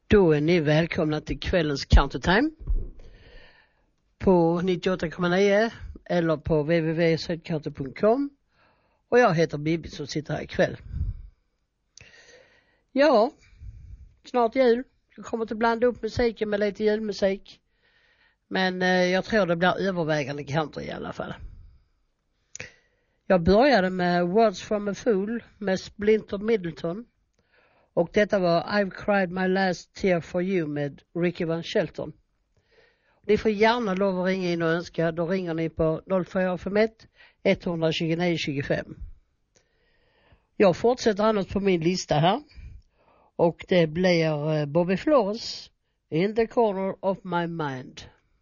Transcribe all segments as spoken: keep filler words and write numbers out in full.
Då är ni välkomna till kvällens Countertime på nittioåtta komma nio eller på w w w punkt södcounter punkt com. Och jag heter Bibi som sitter här ikväll. Ja, snart jul. Jag kommer att blanda upp musiken med lite julmusik. Men eh, jag tror det blir övervägande country i alla fall. Jag började med Words from a Fool med Splinter Middleton. Och detta var I've Cried My Last Tear For You med Ricky Van Shelton. Ni får gärna lov att ringa in och önska. Då ringer ni på noll fyra fem ett ett två nio två fem. Jag fortsätter annars på min lista här. Och det blir Bobby Flores, In the Corner of My Mind.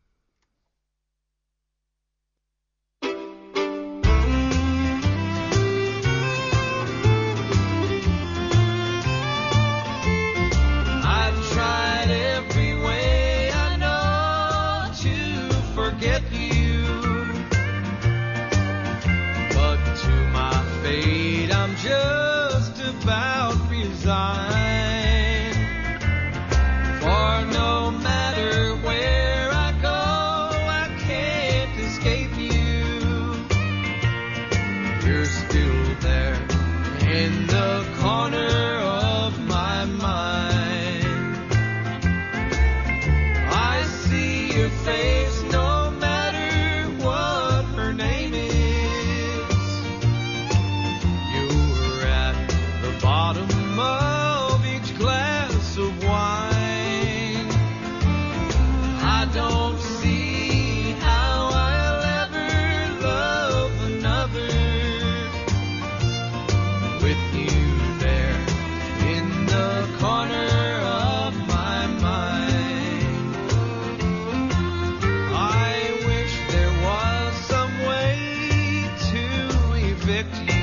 Just about resigned, for no matter where I go, I can't escape you. You're still there in the corner of my mind. I see your face no matter what her name is. Bottom of each glass of wine. I don't see how I'll ever love another with you there in the corner of my mind. I wish there was some way to evict you.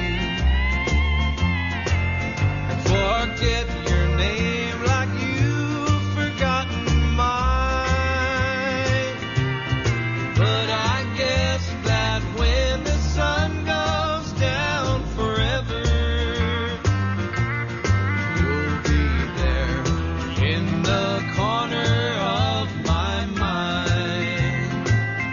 Forget your name like you've forgotten mine. But I guess that when the sun goes down forever, you'll be there in the corner of my mind.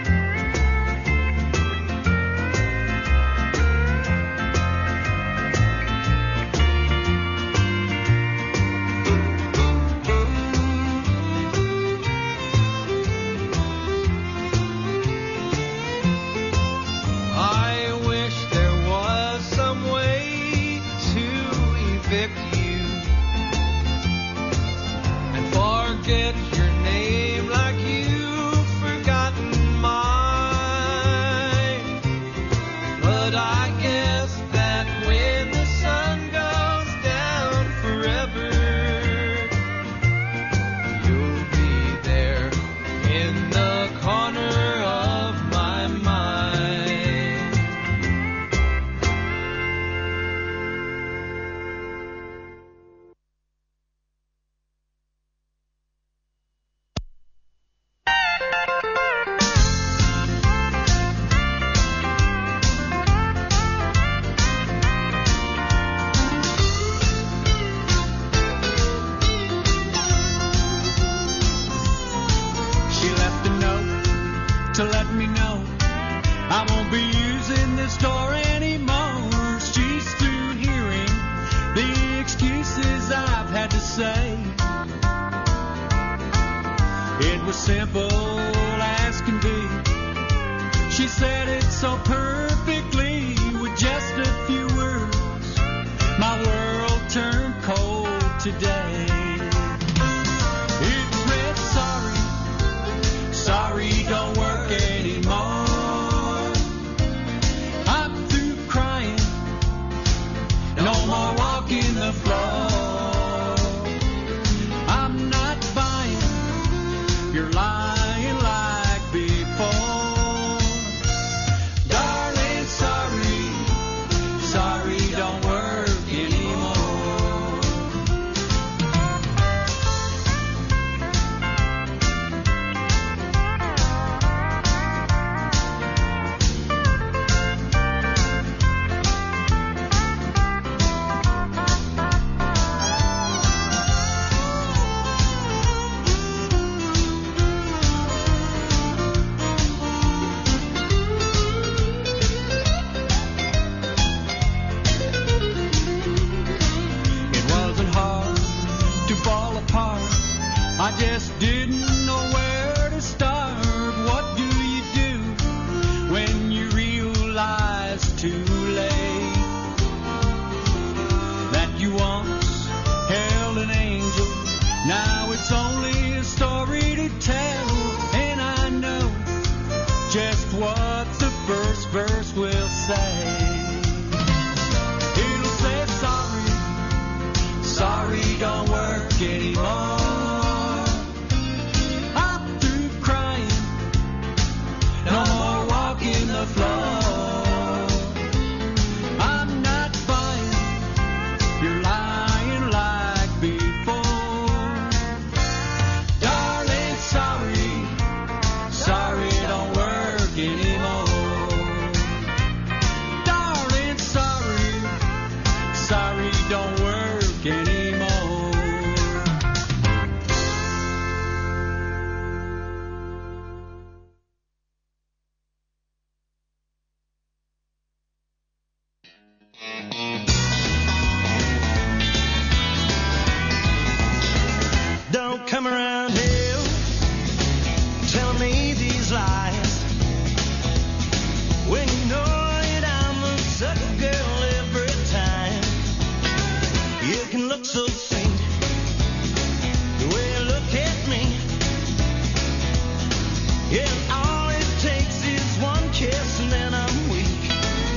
Forget your name like you've forgotten mine. But I guess that when the sun goes down forever, you'll be there in the corner of my mind. To let me know I won't be using this door anymore. She's through hearing the excuses I've had to say. It was simple as can be. She said it so perfectly with just a few words. My world turned cold today. It read sorry, sorry don't work anymore. I'm through crying, no more walking the floor. I'm not buying, you're lying like before. Darling, I just didn't know where to start. What do you do when you realize too late that you once held an angel? Now it's only a story to tell, and I know just what the first verse will say. It'll say sorry, sorry don't work anymore. I'm through crying, no more walking the floor. I'm not buying, you're lying like before. Darling, sorry, sorry don't work anymore. Darling, sorry, sorry don't work anymore. Don't come around here telling me these lies when you know that I'm a sucker girl every time. You can look so sweet the way you look at me. Yeah, and all it takes is one kiss and then I'm weak.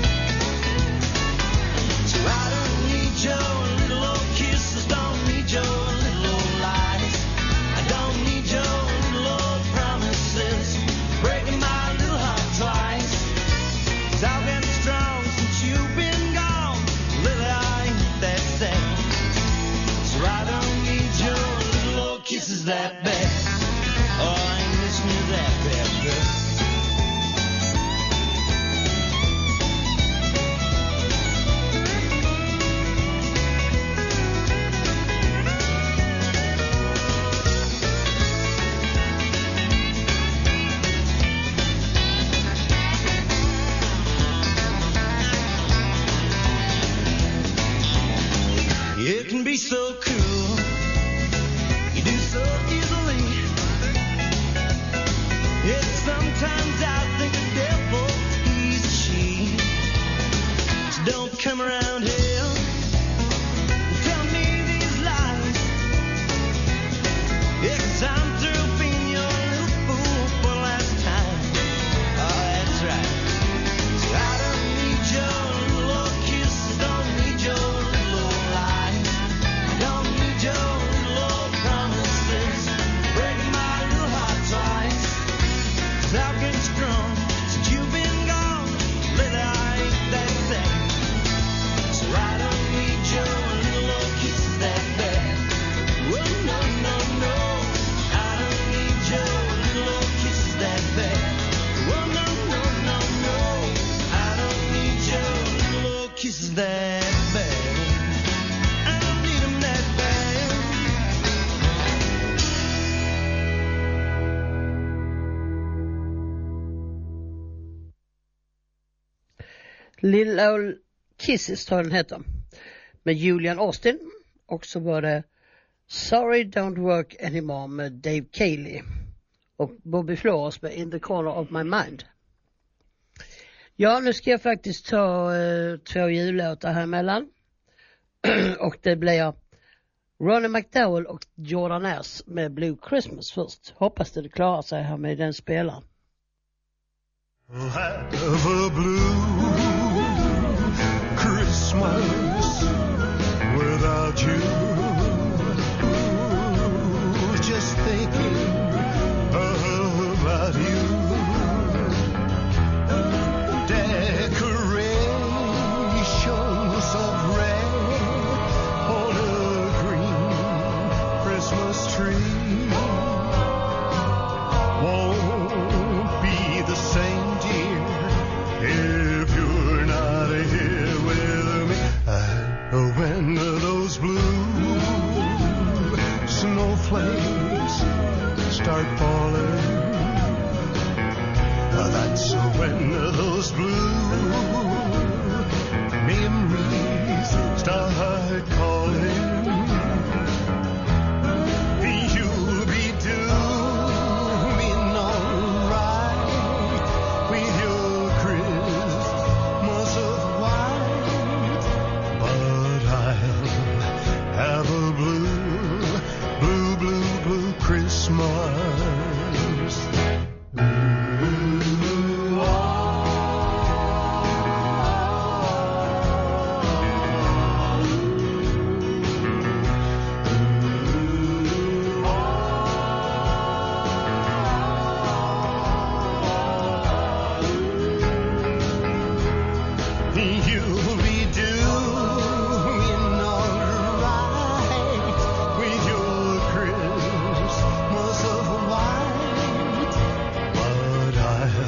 So I don't need your little old kisses, don't need your little old lies. I don't need your little old promises, breaking my little heart twice. 'Cause I've been strong since you've been gone, little I ain't that sad. So I don't need your little old kisses that bad. Oh, I ain't missing you that bad, girl. You can be so cool, you do so easily. Yet sometimes I think the devil, he's a she. So don't come around here and tell me these lies. Yeah, 'cause I'm through being your little fool for the last time. Oh, that's right. So I don't need your little old kisses, don't need your little old lies. I don't need your little old promises, breaking my little heart twice. 'Cause I've been strong since you've been gone, lately I ain't that sad. So I don't need your little old kisses that bad. Well, no, no, no, I don't need your little old kisses that bad. Well, no, no, no, no, I don't need your little old kisses that bad. I don't need them that bad. Little Old Kisses tror jag den heter. Med Julian Austin. Och så var det Sorry Don't Work Anymore med Dave Cayley. Och Bobby Flores med In the Corner of My Mind. Ja, nu ska jag faktiskt ta eh, två jullåtar här emellan. Och det blir Ronnie McDowell och Jordan Ayers med Blue Christmas först. Hoppas det klarar sig här med den spelaren. Have a blue Christmas without you. Just thinking about you. Decorations of red on a green Christmas tree won't be the same, dear, if you're not here with me. Uh, when those blue snowflakes start falling, uh, that's when those blue memories start calling. You'll be Christmas. Ooh, you'll be doing alright with your Christmas of white, but I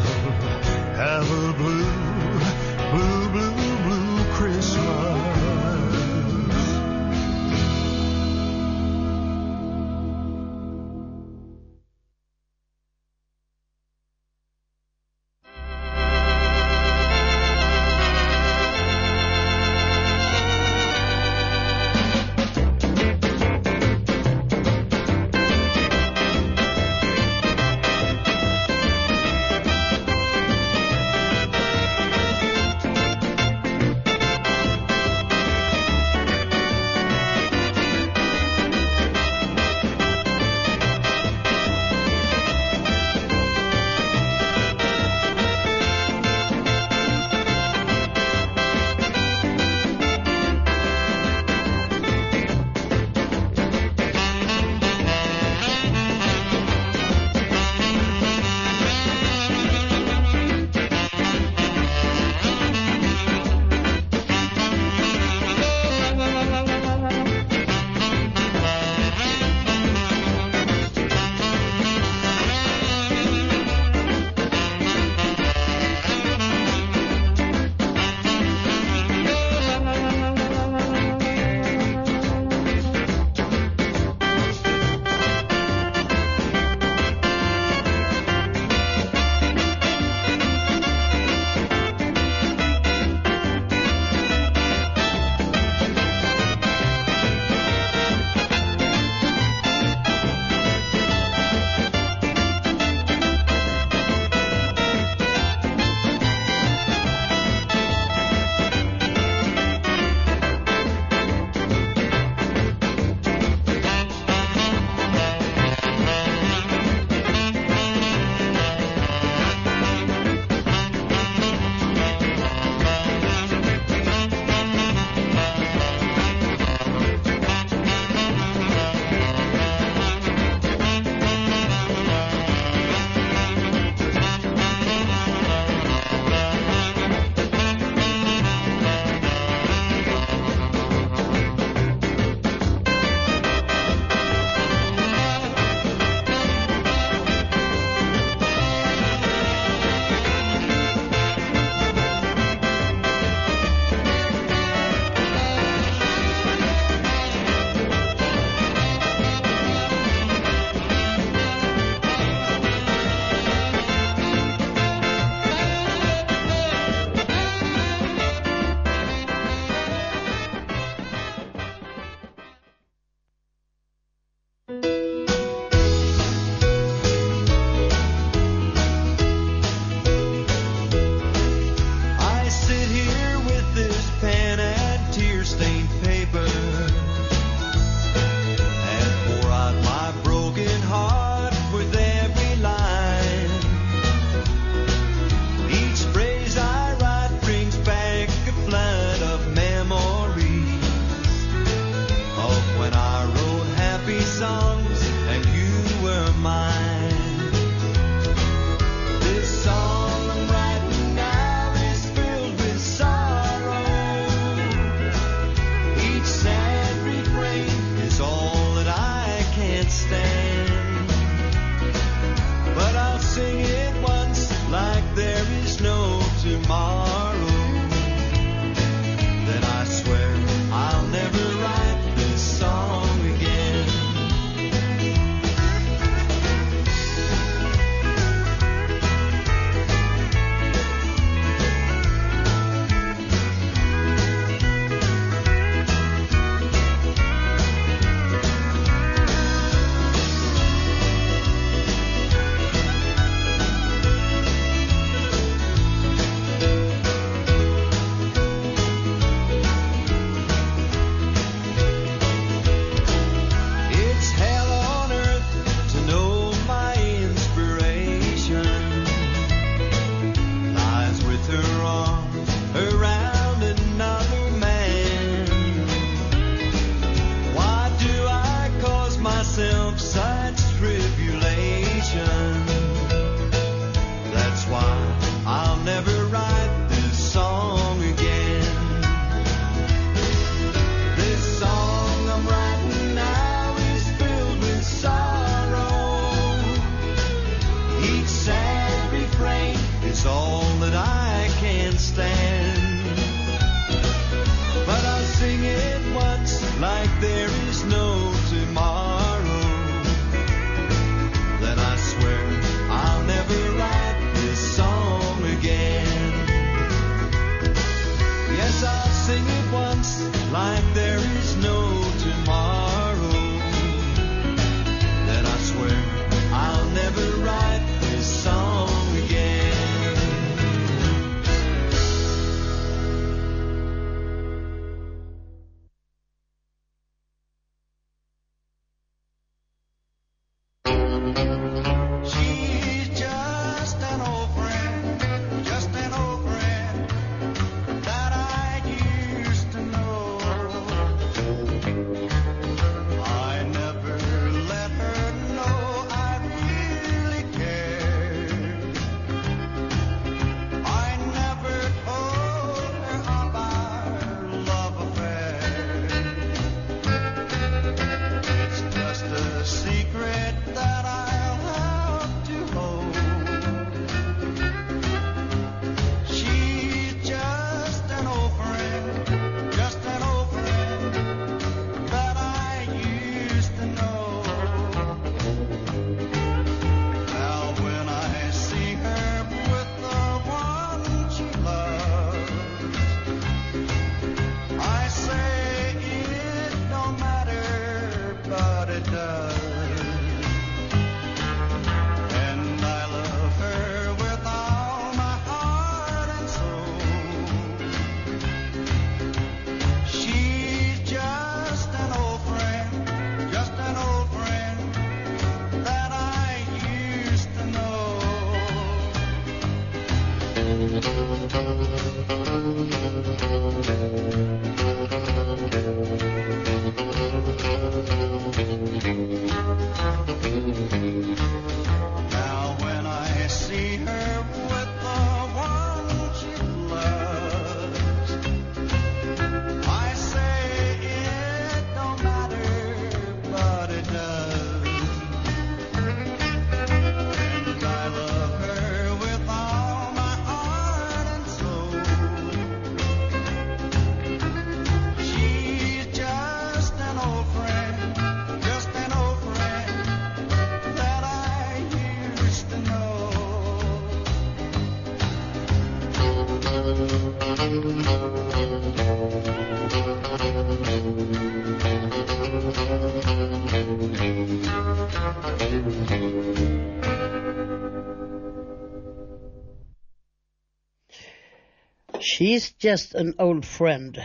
She's just an old friend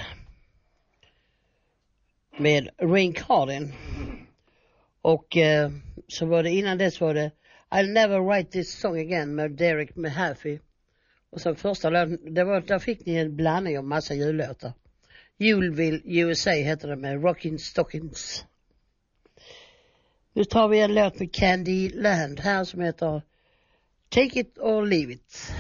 med Reincarnating. Och eh, så var det innan dess var det I'll never write this song again med Derek Mahaffey. Och sen första låten, det var, där fick ni en blandning av massa jullåtar. Julville U S A heter det med Rockin' Stockings. Nu tar vi en låt med Candy Land här som heter Take It or Leave It.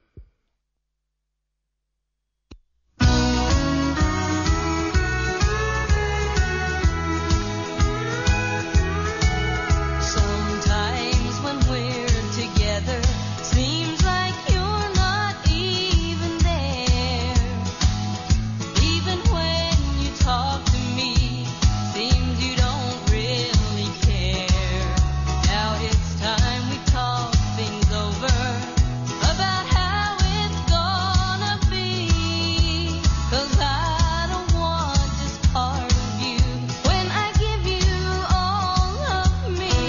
Sometimes when we're together, seems like you're not even there. Even when you talk to me, seems you don't really care. Now it's time we talk things over about how it's gonna be. 'Cause I don't want just part of you when I give you all of me.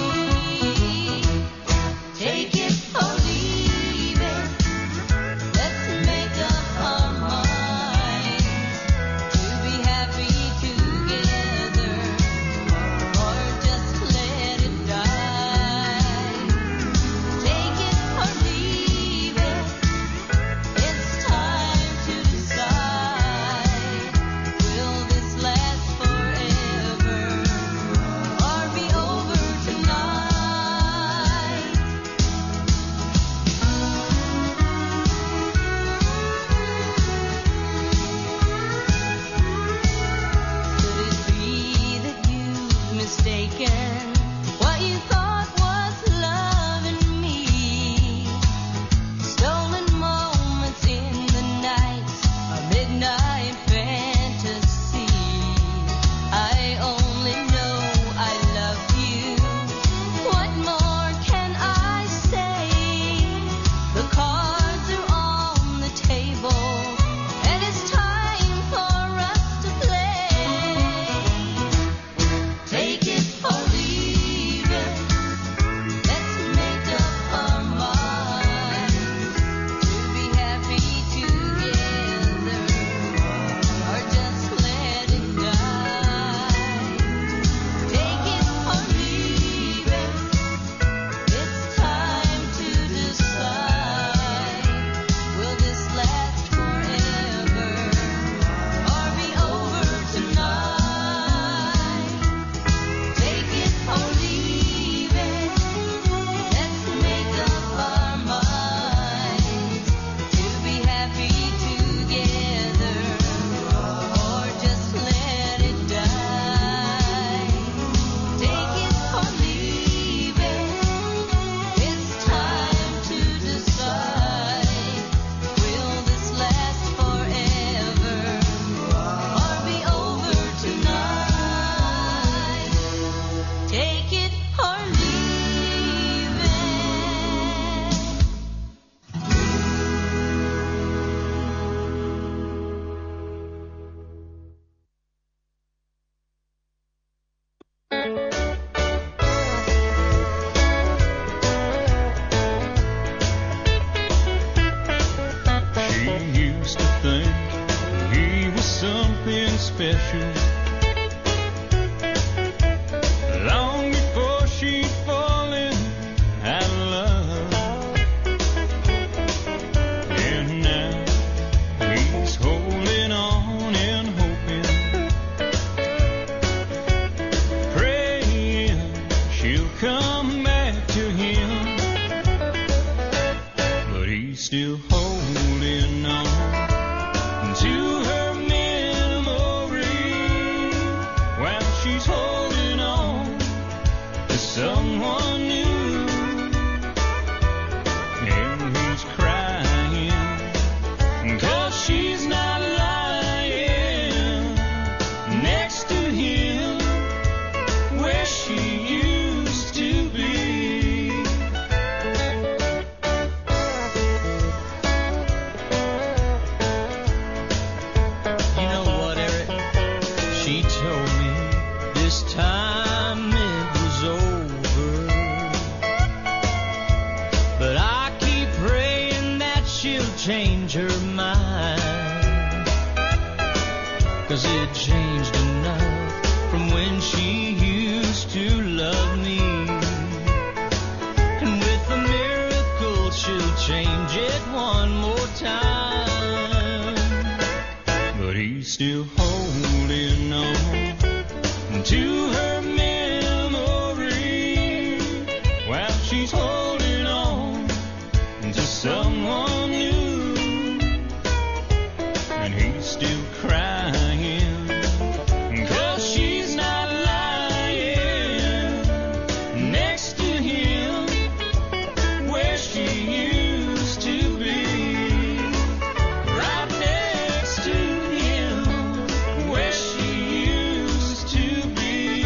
Take it or leave it. Let's make up our minds to be happy together, or just let it die. Take it or leave it. It's time to decide. Will this last forever, or be over tonight? Could it be that you've mistaken what you thought was love in me? Stolen moments in the night, a midnight fantasy. I only know I love you. What more can I say? The cards are on the table, and it's time for us to play. Take it or leave it. Let's make up our minds to be happy together, or just let it die. Take it or leave it. It's time to decide. Will this last forever, or be over tonight? Take it or leave it. Let's make up our minds to be happy together, or just let it die. Take it or leave it. It's time to decide. Will this last forever, or be over tonight? Take it or leave it. She used to think he was something special. Long before she'd fallen out of love. And now he's holding on and hoping, praying she'll come back to him. But he's still holding on to her memory while she's holding on to someone new. And he's crying 'cause she's not lying next to him where she used to be. You know what, Eric? She told me this time it was over. But I keep praying that she'll change her mind. 'cause it changed enough from when she used to love me. And with a miracle she'll change it one more time. But he's still holding on to her memory while she's holding on to someone new. And he's still crying 'cause she's not lying next to him where she used to be. Right next to him where she used to be.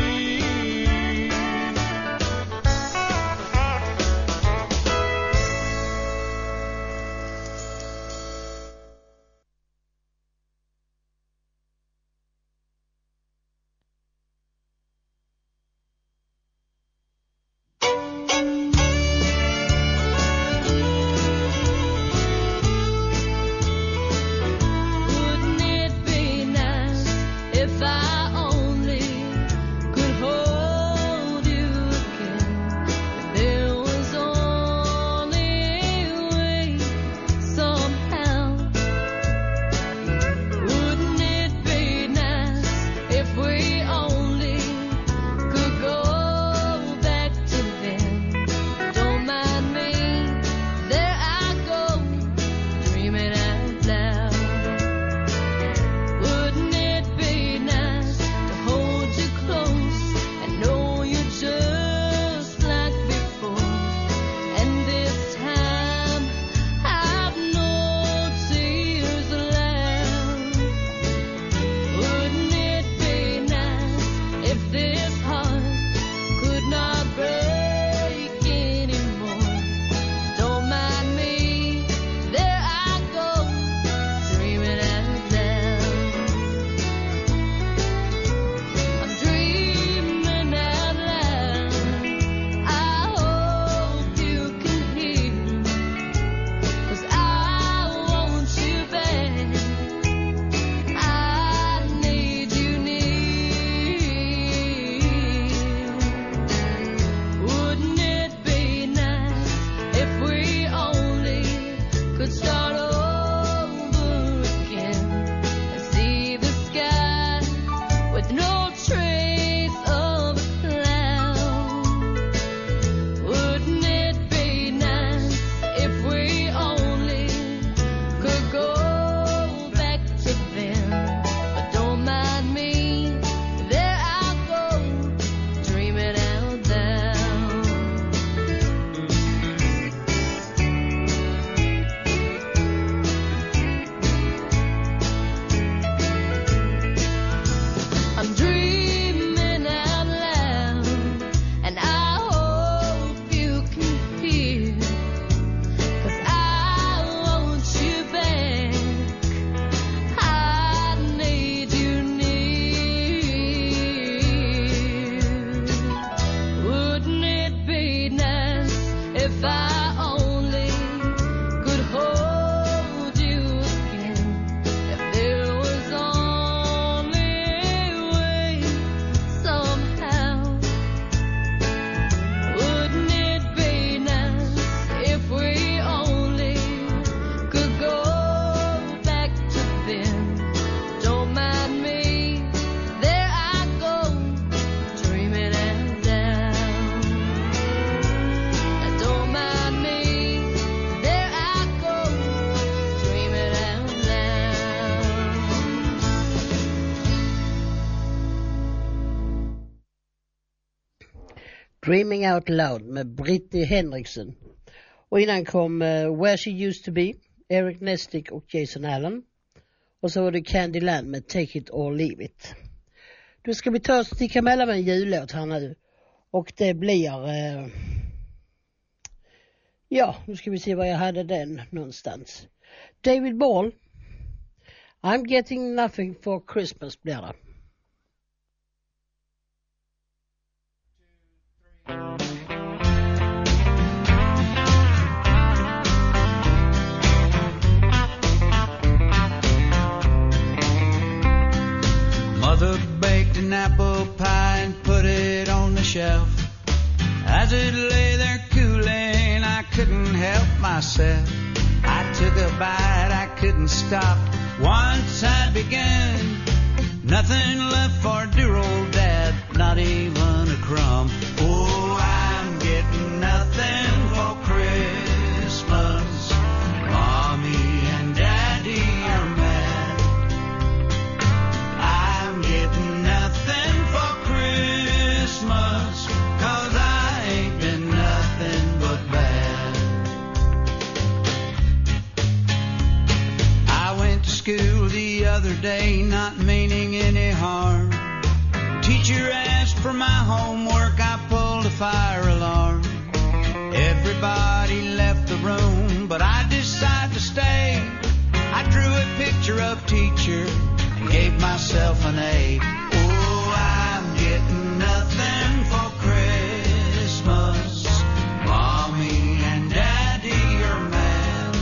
Wouldn't it be nice if I only could hold you again? If there was only a way somehow. Wouldn't it be nice if we only could go back to then? Don't mind me, there I go, dreaming out loud. Wouldn't it be nice to hold you close and know you just like before? And this time I've no tears allowed. Wouldn't it be nice if this heart could not break anymore? Don't mind me, there I go, dreaming out loud. I'm dreaming out loud. I hope you can hear, 'cause I want you back. I need you near. Wouldn't it be nice if we only could start over again and see the sky with no trace of a cloud? Wouldn't it be nice if we only could go back to then? But don't mind me, there I go, dreaming out loud. I'm dreaming out loud, and I hope you can hear, 'cause I want you back. I need you near. Wouldn't it be nice if I only could hold you again? If there was only a way somehow. Wouldn't it be nice if we only could go back to then? Don't mind me, there I go, dreaming out loud. Don't mind me, there I go, dreaming out loud. Dreaming Out Loud med Brittany Henriksen. Och innan kom eh, Where She Used To Be, Eric Nestic och Jason Allen. Och så var det Candyland med Take It or Leave It. Då ska vi ta och sticka mellan med en jullåt här nu. Och det blir... Eh, ja, nu ska vi se var jag hade den någonstans. David Ball. I'm Getting Nothing for Christmas blir det. As it lay there cooling, I couldn't help myself. I took a bite, I couldn't stop. Once I began, nothing left for dear old dad, not even a crumb. Oh, I'm getting nothing for Christmas. Mommy and Daddy are mad. I'm getting nothing for Christmas, 'cause I ain't been nothing but bad. I went to school the other day, not meaning any harm. Teacher asked for my homework, I pulled a fire alarm. Everybody left the room, but I decided to stay. I drew a picture of teacher and gave myself an A. Oh, I'm getting nothing for Christmas. Mommy and Daddy are mad.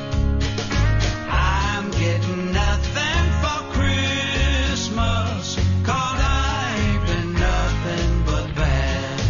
I'm getting nothing for Christmas, 'cause I ain't been nothing but bad.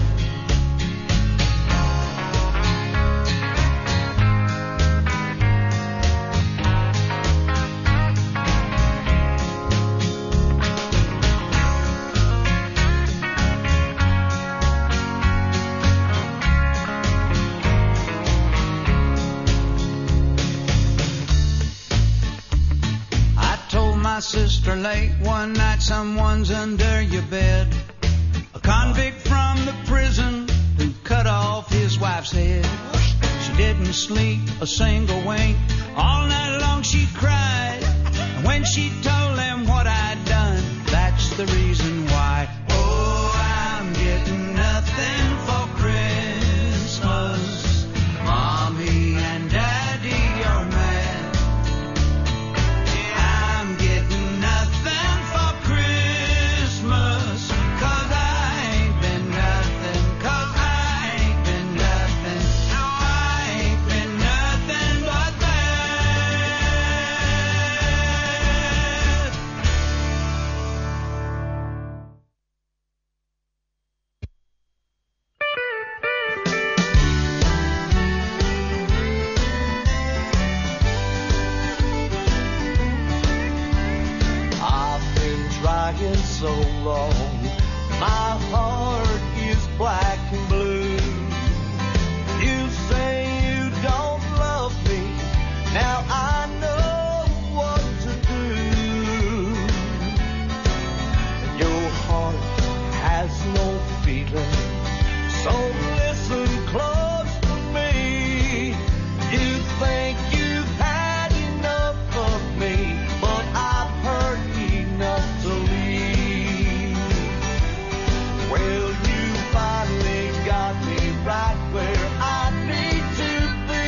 I told my sister late one night, someone's under your bed. A convict from the prison who cut off his wife's head. She didn't sleep a single wink. All night long she cried. And when she told them what I'd done, that's the reason why. Oh, I'm getting nothing for Christmas. Mommy and Daddy are mad. I'm getting nothing for Christmas, 'cause I ain't been nothing, 'cause I ain't been nothing, no, I ain't been nothing but bad. I've been trying so long, my heart is black and blue. You say you don't love me, now I know what to do. And your heart has no feeling, so listen close to me. You think you've had enough of me, but I've heard enough to leave. Well, you finally got me right where I need to be.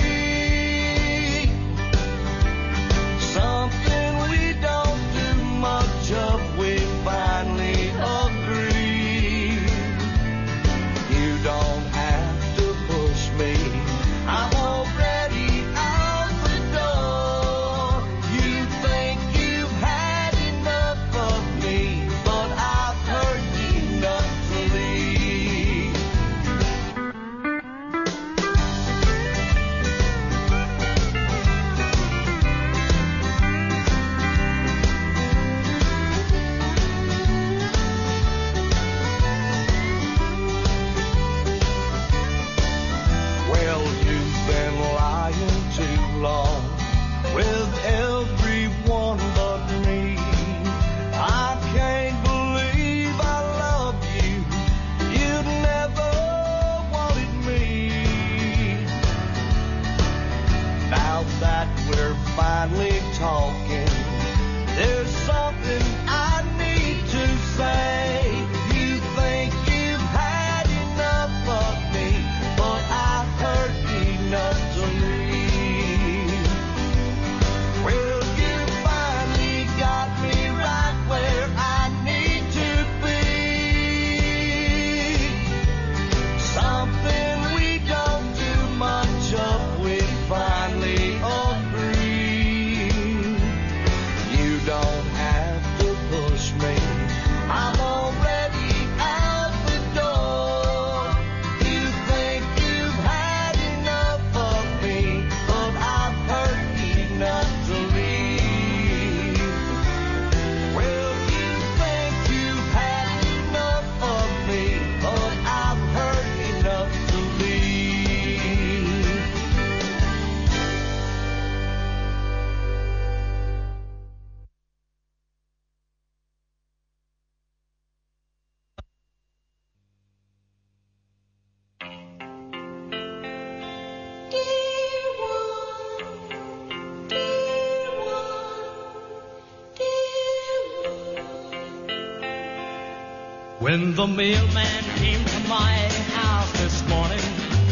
Something we don't do much of, we finally agree. You don't have to push me, I'm already out the door. You think you've had enough of me, but I've heard enough to leave. Well, you've been lying too long with everyone but me. I can't believe I love you. You never wanted me. Now that we're finally talking, there's something I need to say. You think you've had enough of me, but I've heard enough to leave. Well, you finally got me right where I need to be. Something we don't do much of, we finally agree. You don't have to When the mailman came to my house this morning,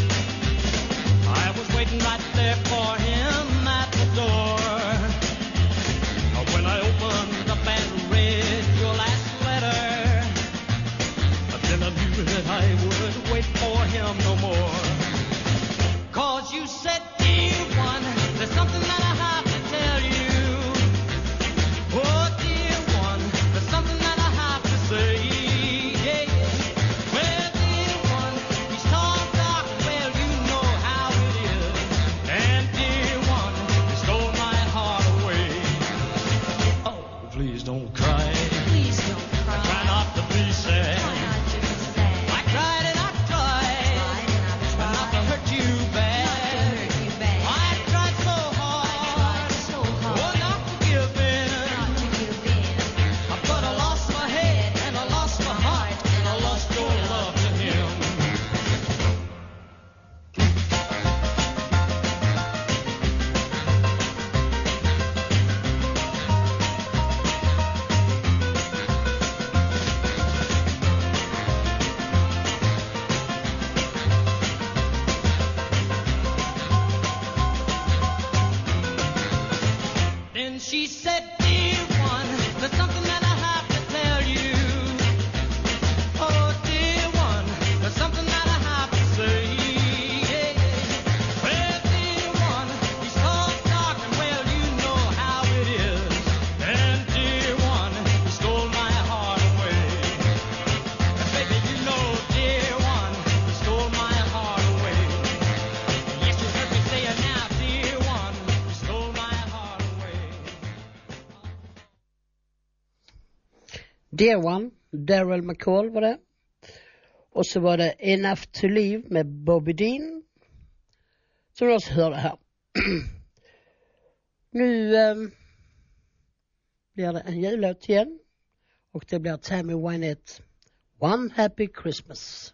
I was waiting right there for him at the door. When I opened up and read your last letter, then I knew that I would wait for him no more. Cause you said, dear one, there's something that I have to tell you. Oh, dear one, there's something that I have to say. Yeah, yeah. Well, dear one, he's tall, dark, well, you know how it is. And dear one, you stole my heart away. Oh, please don't cry. Please don't cry. Try not to be sad. Try not to be sad. I cried and I tried, Tried and I but tried. not to hurt you bad. Not to hurt you bad. I tried so hard, Tried so hard. oh, not to give in. Not to give in. But I lost my head and I lost my heart and I lost your love to him. Then she said, dear one, there's something that I have to tell you. Oh, dear one, there's something that I have to say. Yeah, yeah. Well, dear one, he's tall, dark, and well, you know how it is. And dear one, he stole my heart away. And baby, you know, dear one, he stole my heart away. Yes, you heard me say it now, dear one, he stole my heart away. Dear One, Daryl McCall var det. Och så var det Enough to Live med Bobby Dean. Som du också hörde här. Nu um, blir det en jullåt igen. Och det blir Tammy Wynette, One Happy Christmas.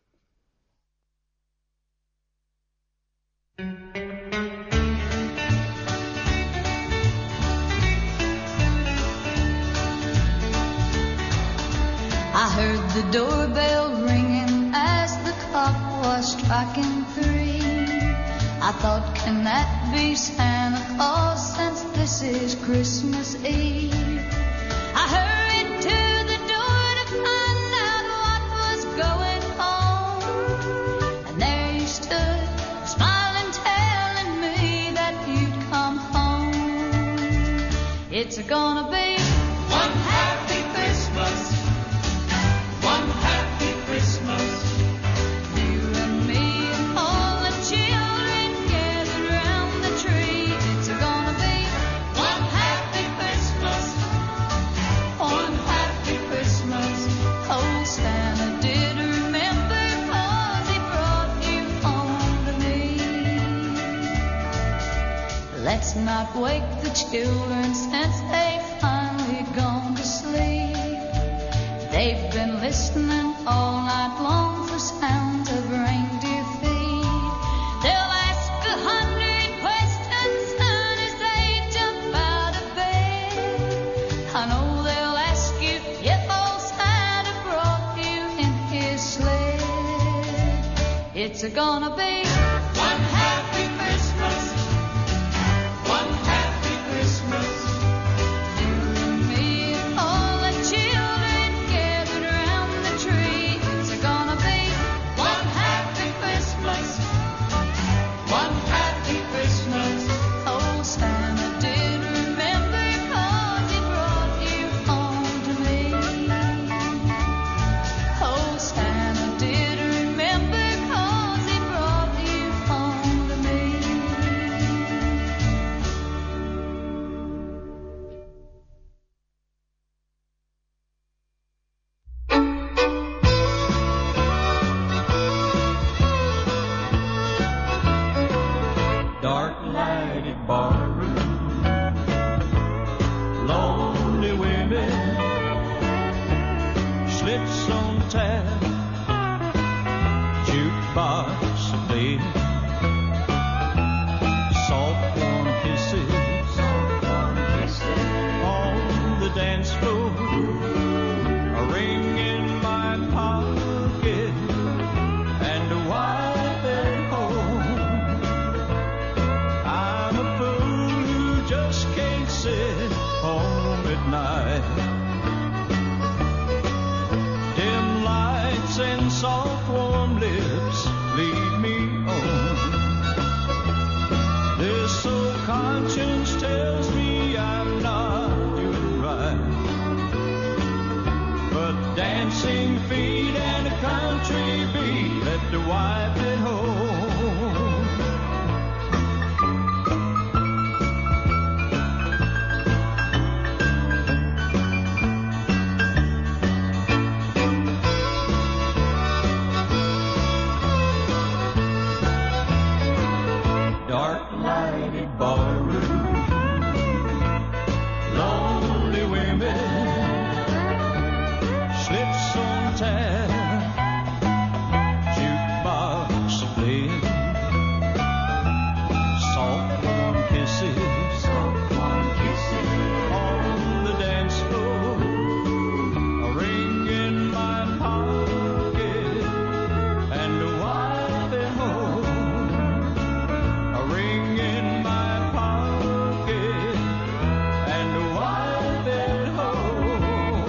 I heard the doorbell ringing as the clock was striking three. I thought, can that be Santa Claus since this is Christmas Eve? I hurried to the door to find out what was going on. And there you stood, smiling, telling me that you'd come home. It's gonna be one happy Christmas. One happy Christmas. You and me and all the children gathered around the tree. It's gonna be one happy Christmas. One happy Christmas. Oh, Santa did remember 'cause he brought you home to me. Let's not wake the children since they've finally gone to sleep. They've been listening all night long for sounds of reindeer feet. They'll ask a hundred questions soon as they jump out of bed. I know they'll ask you if old Santa brought you in his sled. It's gonna be one happy Christmas. One happy Christmas. You and me and all the children gathered around the tree. It's gonna be one happy Christmas. One happy Christmas. Oh, Santa did remember 'cause he brought you home to me. Oh, Santa did remember 'cause he brought you home to me. Dark lighted barroom, lonely women, slips on tap, jukebox playing, soft warm kisses on the dance floor, a ring in my pocket. dark-lighted barroom. Lonely women, slips on tap, jukebox playing, soft warm kisses, soft warm kisses on the dance floor, a ring in my pocket and a wife at home, a ring in my pocket and a wife at home.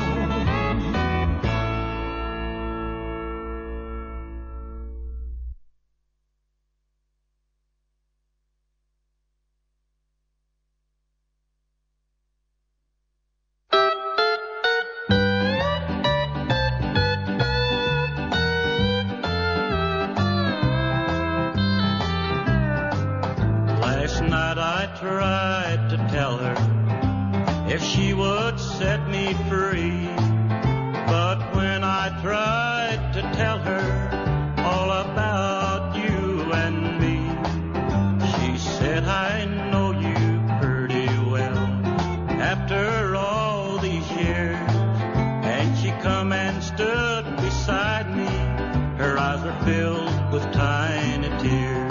Last night I tried to tell her if she would set me free. But when I tried to tell her all about you and me, she said, I know you pretty well after all these years. And she come and stood beside me. Her eyes were filled with tiny tears.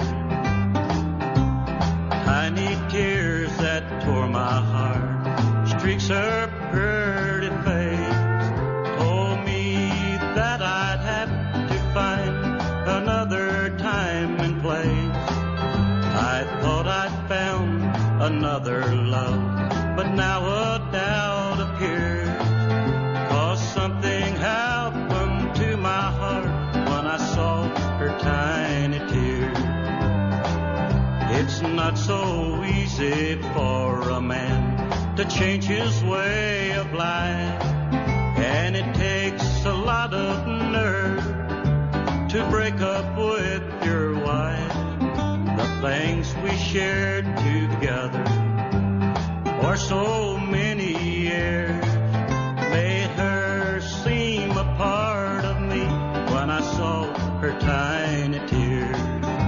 Tiny tears that tore my heart, streaks her pretty face, told me that I'd have to find another time and place. I thought I'd found another love, but now a doubt appears, 'cause something happened to my heart when I saw her tiny tears. It's not so easy for a man to change his way of life, and it takes a lot of nerve to break up with your wife. The things we shared together for so many years made her seem a part of me when I saw her tiny tears.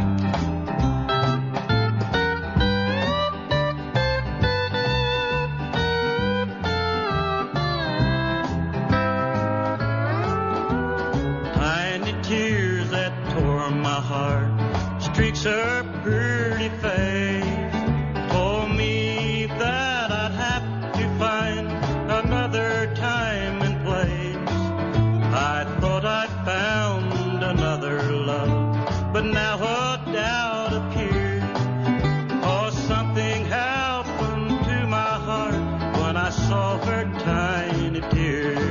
Tears that tore my heart, streaks her pretty face, told me that I'd have to find another time and place. I thought I'd found another love, but now a doubt appears, 'cause something happened to my heart when I saw her tiny tears.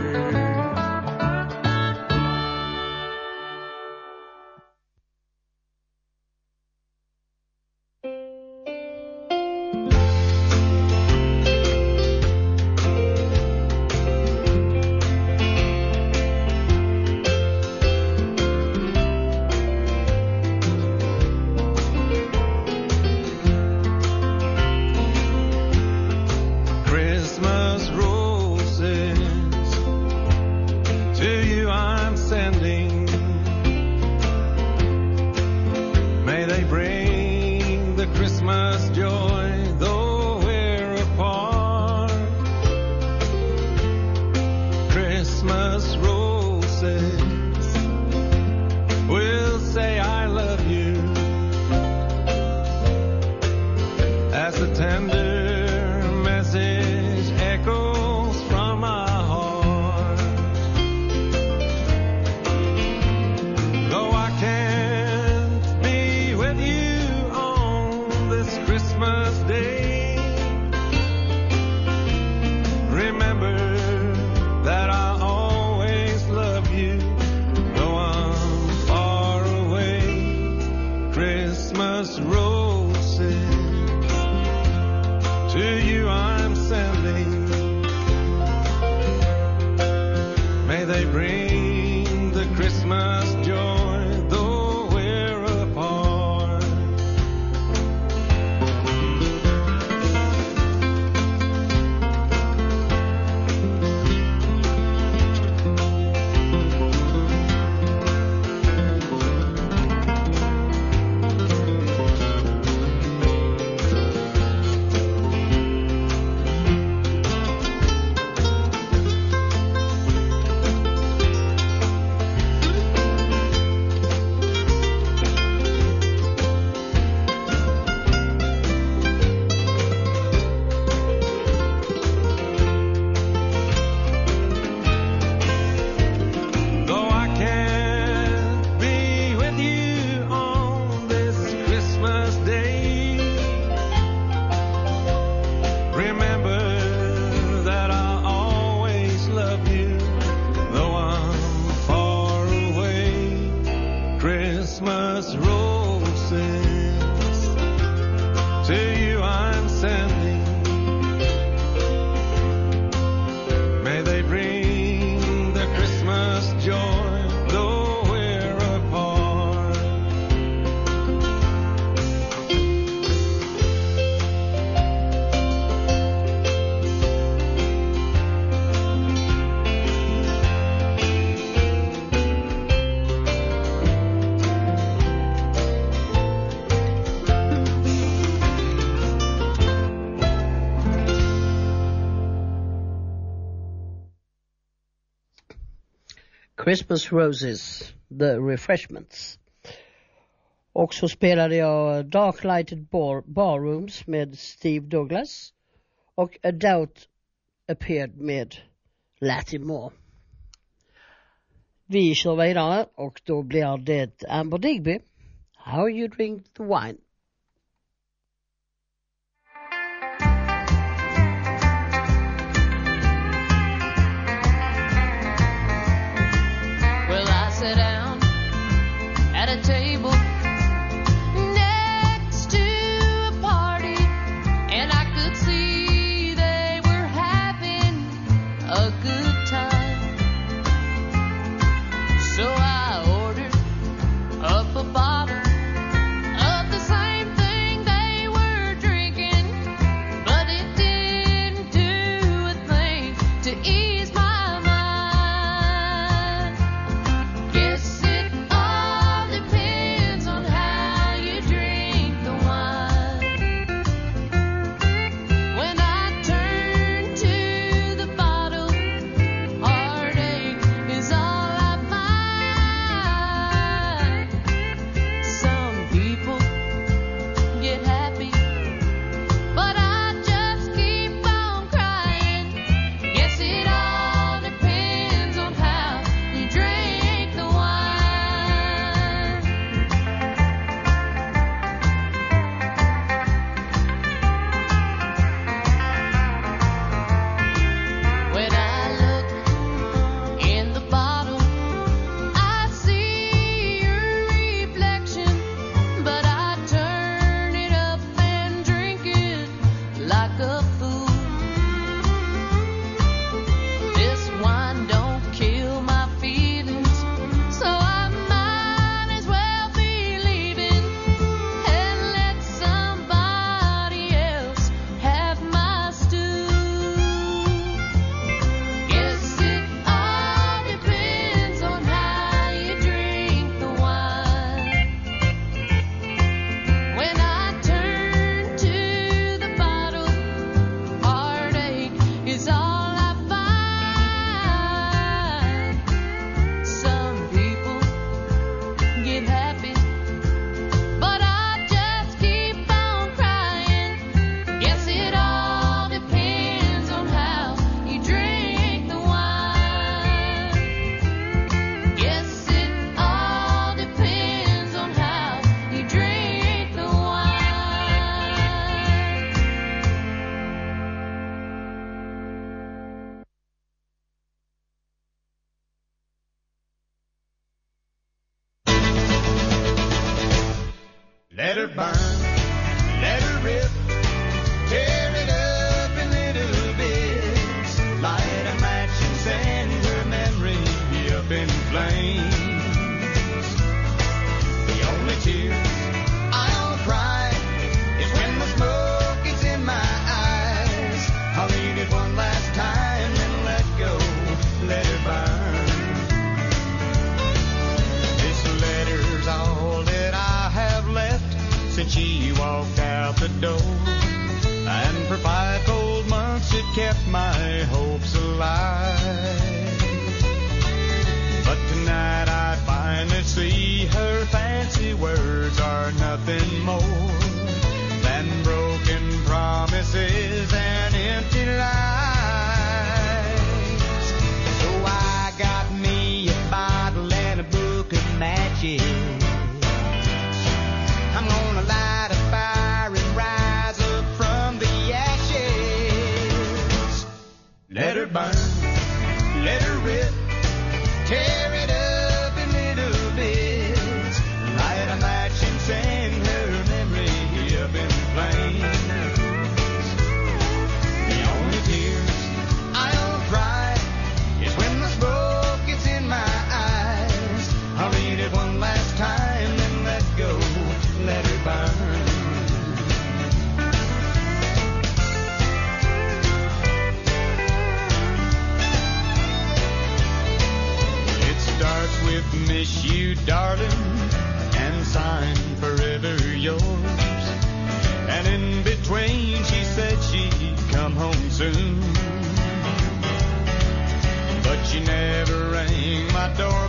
Christmas roses to you I'm sending. May they bring the Christmas joy, though we're apart. Christmas roses will say I love you as the tender message echoes from my heart. Though I can't be with you on this Christmas Christmas Roses, The Refreshments. Och så spelade jag Dark Lighted Bar- Barrooms med Steve Douglas och A Doubt Appeared med Latimore. Vi kör vidare och då blir det Amber Digby, How You Drink the Wine. Well, I sat down at a table next to a party, and I could see they were having a good time. So I ordered up a bottle of the same thing they were drinking, but it didn't do a thing to ease my mind. Guess it all depends on how you drink the wine. When I turn to the bottle, heartache is all I find. Some people get happy, but I just keep on crying. Guess it all depends on how you drink the wine. When I look in the bottle, I see your reflection, but I turn it up and drink it like a fool. This wine don't kill my feelings, so I might as well be leaving and let somebody else have my stew. Guess it all depends on how you drink the wine. When I turn to the bottle, heartache is all I find. Some people get happy, but I just keep on crying. Guess it all depends on how you drink the wine. Guess it all depends on how you drink the wine. Let her burn, let her rip, tear it up in little bits. Light a match and send her memory up in flames. The only tears I'll cry is when the smoke is in my eyes. I'll read it one last time and let go, let her burn. This letter's all that I have left since she walked out the door. And for five cold months it kept my hopes alive. But tonight I finally see her fancy words are nothing more than broken promises and empty lies. So I got me a bottle and a book of matches. I'm gonna light a fire and rise up from the ashes. Let her burn, let her rip, tear it up in little bits. Light a match and send her memory up in flames. The only tears I'll cry is when the smoke is in my eyes. I'll read it one last time and let go, let her burn. It starts with miss you, darling, and signed forever yours. And in between she said she'd come home soon. But she never rang my door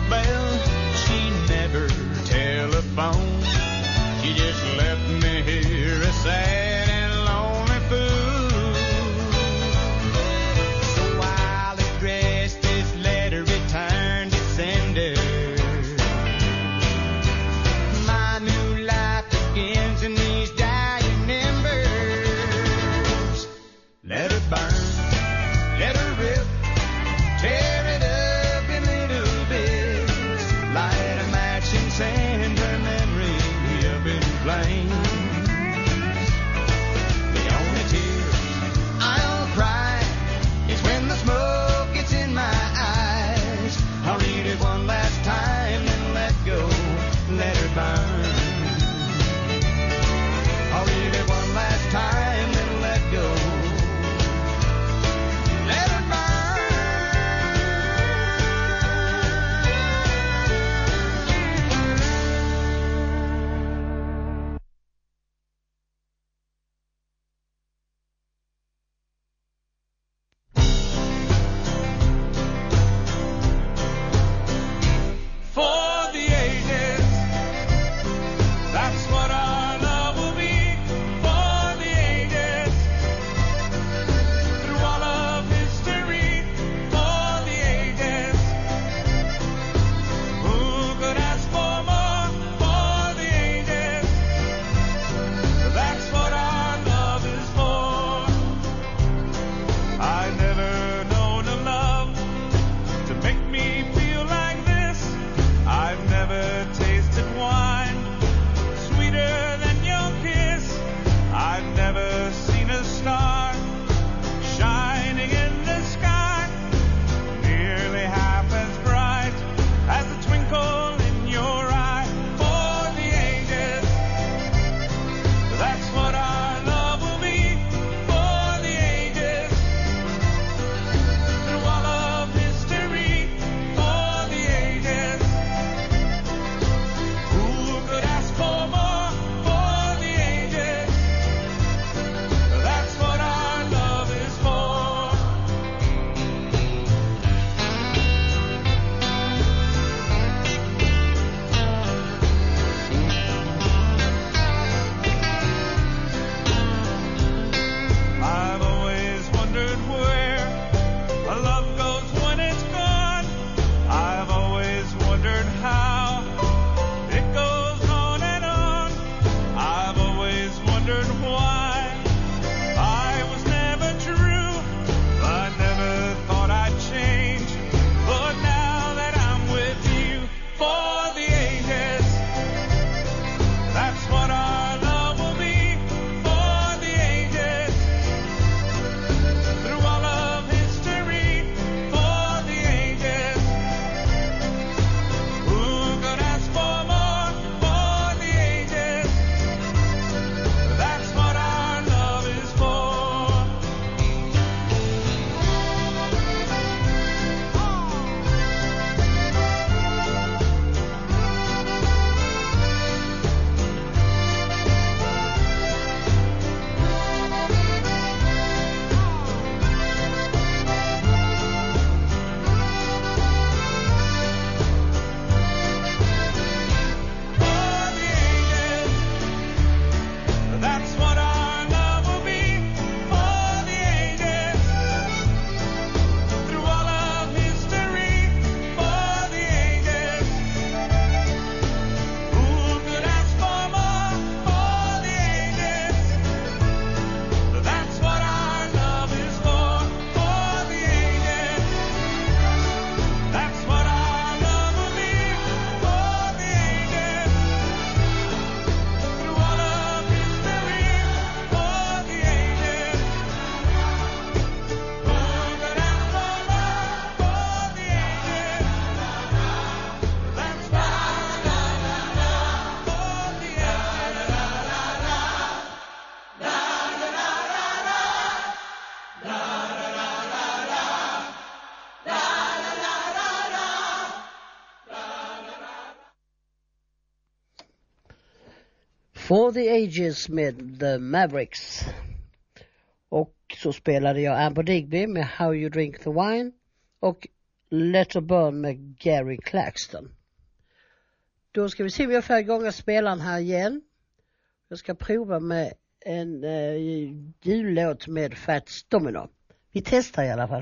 For the Ages med The Mavericks. Och så spelade jag Amber Digby med How You Drink the Wine och Let Her Burn med Gary Claxton. Då ska vi se om jag får igång spelaren här igen. Jag ska prova med en eh, jullåt med Fats Domino. Vi testar i alla fall.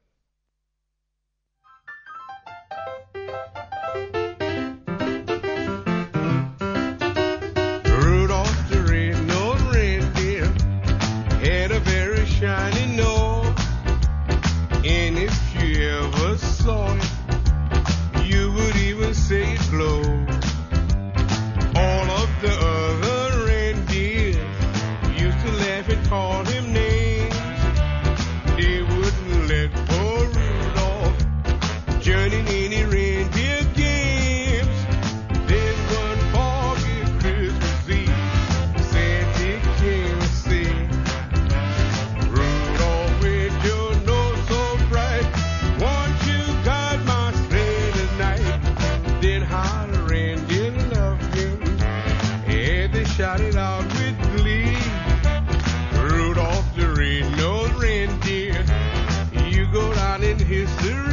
Rudolph the red-nosed reindeer had a very shiny nose, and if you ever saw it, you would even say it glowed. All of the other reindeers used to laugh and call him names. They wouldn't let poor Rudolph join in any reindeer games. Then one foggy Christmas Eve, Santa came and said, Rudolph, with your nose so bright, won't you guide my sleigh tonight? Then how the reindeer loved him, and they shouted out with glee, Rudolph the red-nosed reindeer, you go down in history.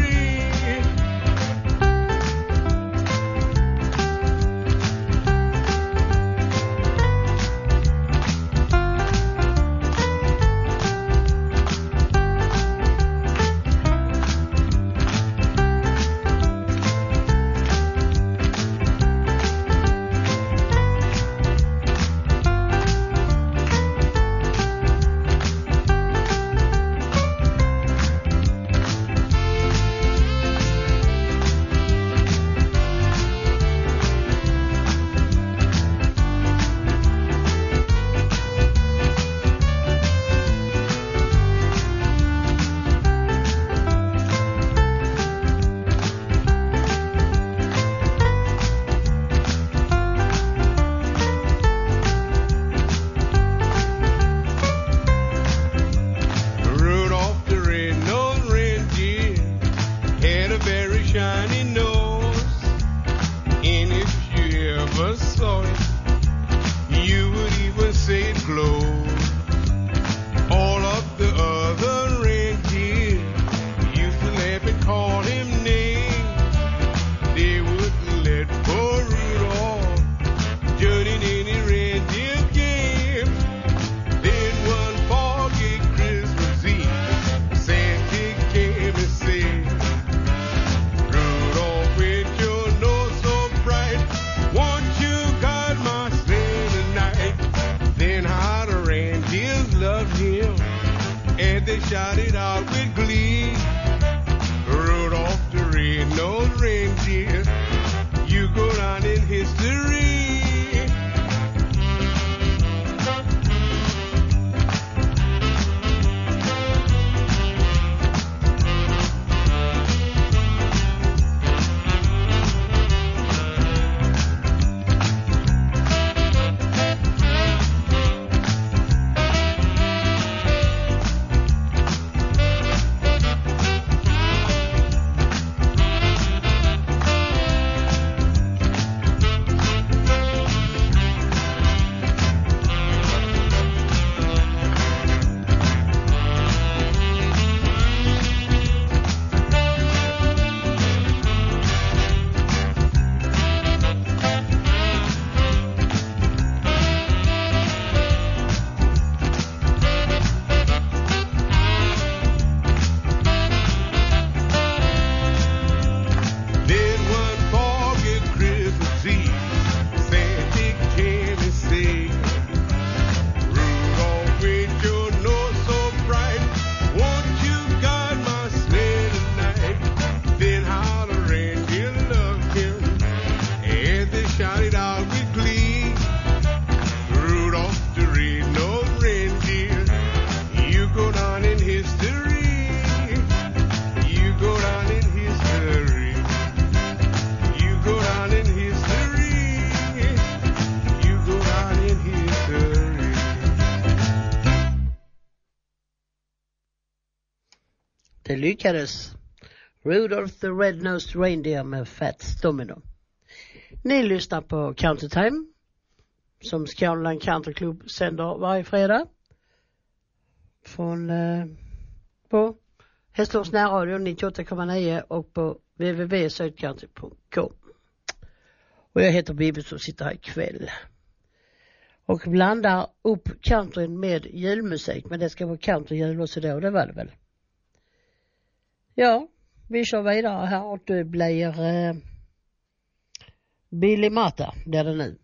Rudolph the red-nosed reindeer had a very shiny nose, and if you ever saw it, you would even say it glowed. All of the other reindeer used to laugh and call him names. They wouldn't let poor Rudolph join in any reindeer games. Then one foggy Christmas Eve, Santa came and said, Rudolph, with your nose so bright, won't you guide my sleigh tonight? Then how the reindeers loved him, and they shouted out with glee, Rudolph the red-nosed reindeer, you go down in history. Then one foggy Christmas Eve, Santa came and said, Rudolph, with your nose so bright, won't you guide my sleigh tonight? Then how the reindeer loved him, and they shouted out with glee, Rudolph the red-nosed reindeer, you go down in history. You go down in history. You go down in history. You go down in history. Det lyckades. Rudolph the Red-Nosed Reindeer med Fats Domino. Ni lyssnar på Countertime. som Skåneland Country Club sänder varje fredag. Från eh, på Hässleholms närradio nittioåtta komma nio och på w w w punkt södcountry punkt com. Och jag heter Bibi som sitter här ikväll. Och blandar upp countryn med julmusik. Men det ska vara countryjul också då, det var det väl. Ja, vi kör vidare här och det blir eh, Billy Mata, det är det nu.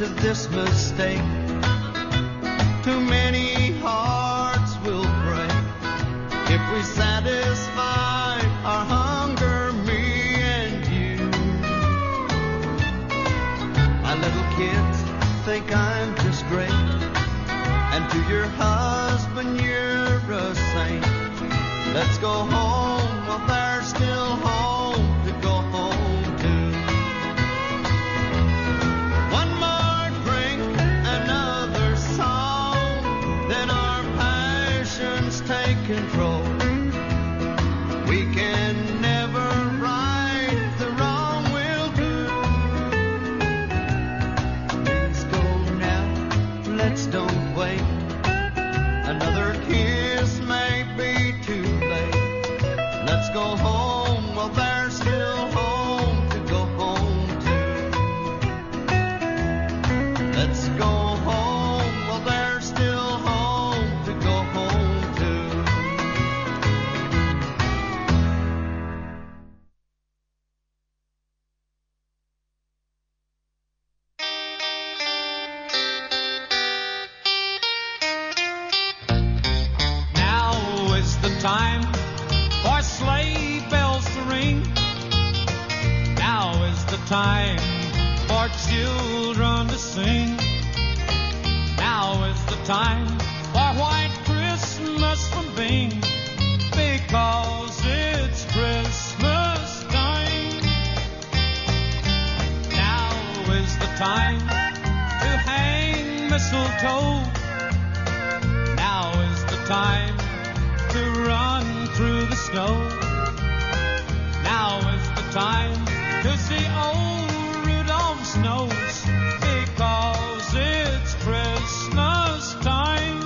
to this mistake. Too many hearts will break if we satisfy our hunger, me and you. My little kids think I'm just great, and to your husband you're a saint. Let's go home, well there's still home to go home to. One more drink, another song, then our passions take control. We can never right the wrong we'll do. Please go now, let's don't wait. Another kiss may be too late. Let's go home, well there's still home to go home to. Let's go home, well there's still home to go home to. Now is the time for sleigh bells to ring. Now is the time for children to sing. Now is the time for white Christmas from Bing, because it's Christmas time. Now is the time to hang mistletoe. Now is the time to run through the snow. Now is the time to see old Rudolph's nose, because it's Christmas time.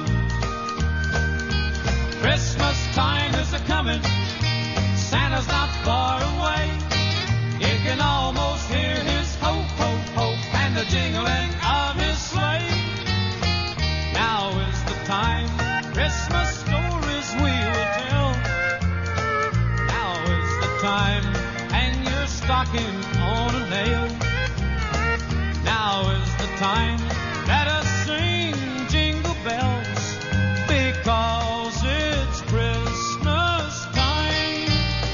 Christmas time is a-comin', Santa's not far away. You can almost hear his ho, ho, ho, and the jingling of his sleigh. Now is the time Christmas stories we will tell. Now is the time hang your stocking on a nail. Now is the time let us sing jingle bells, because it's Christmas time.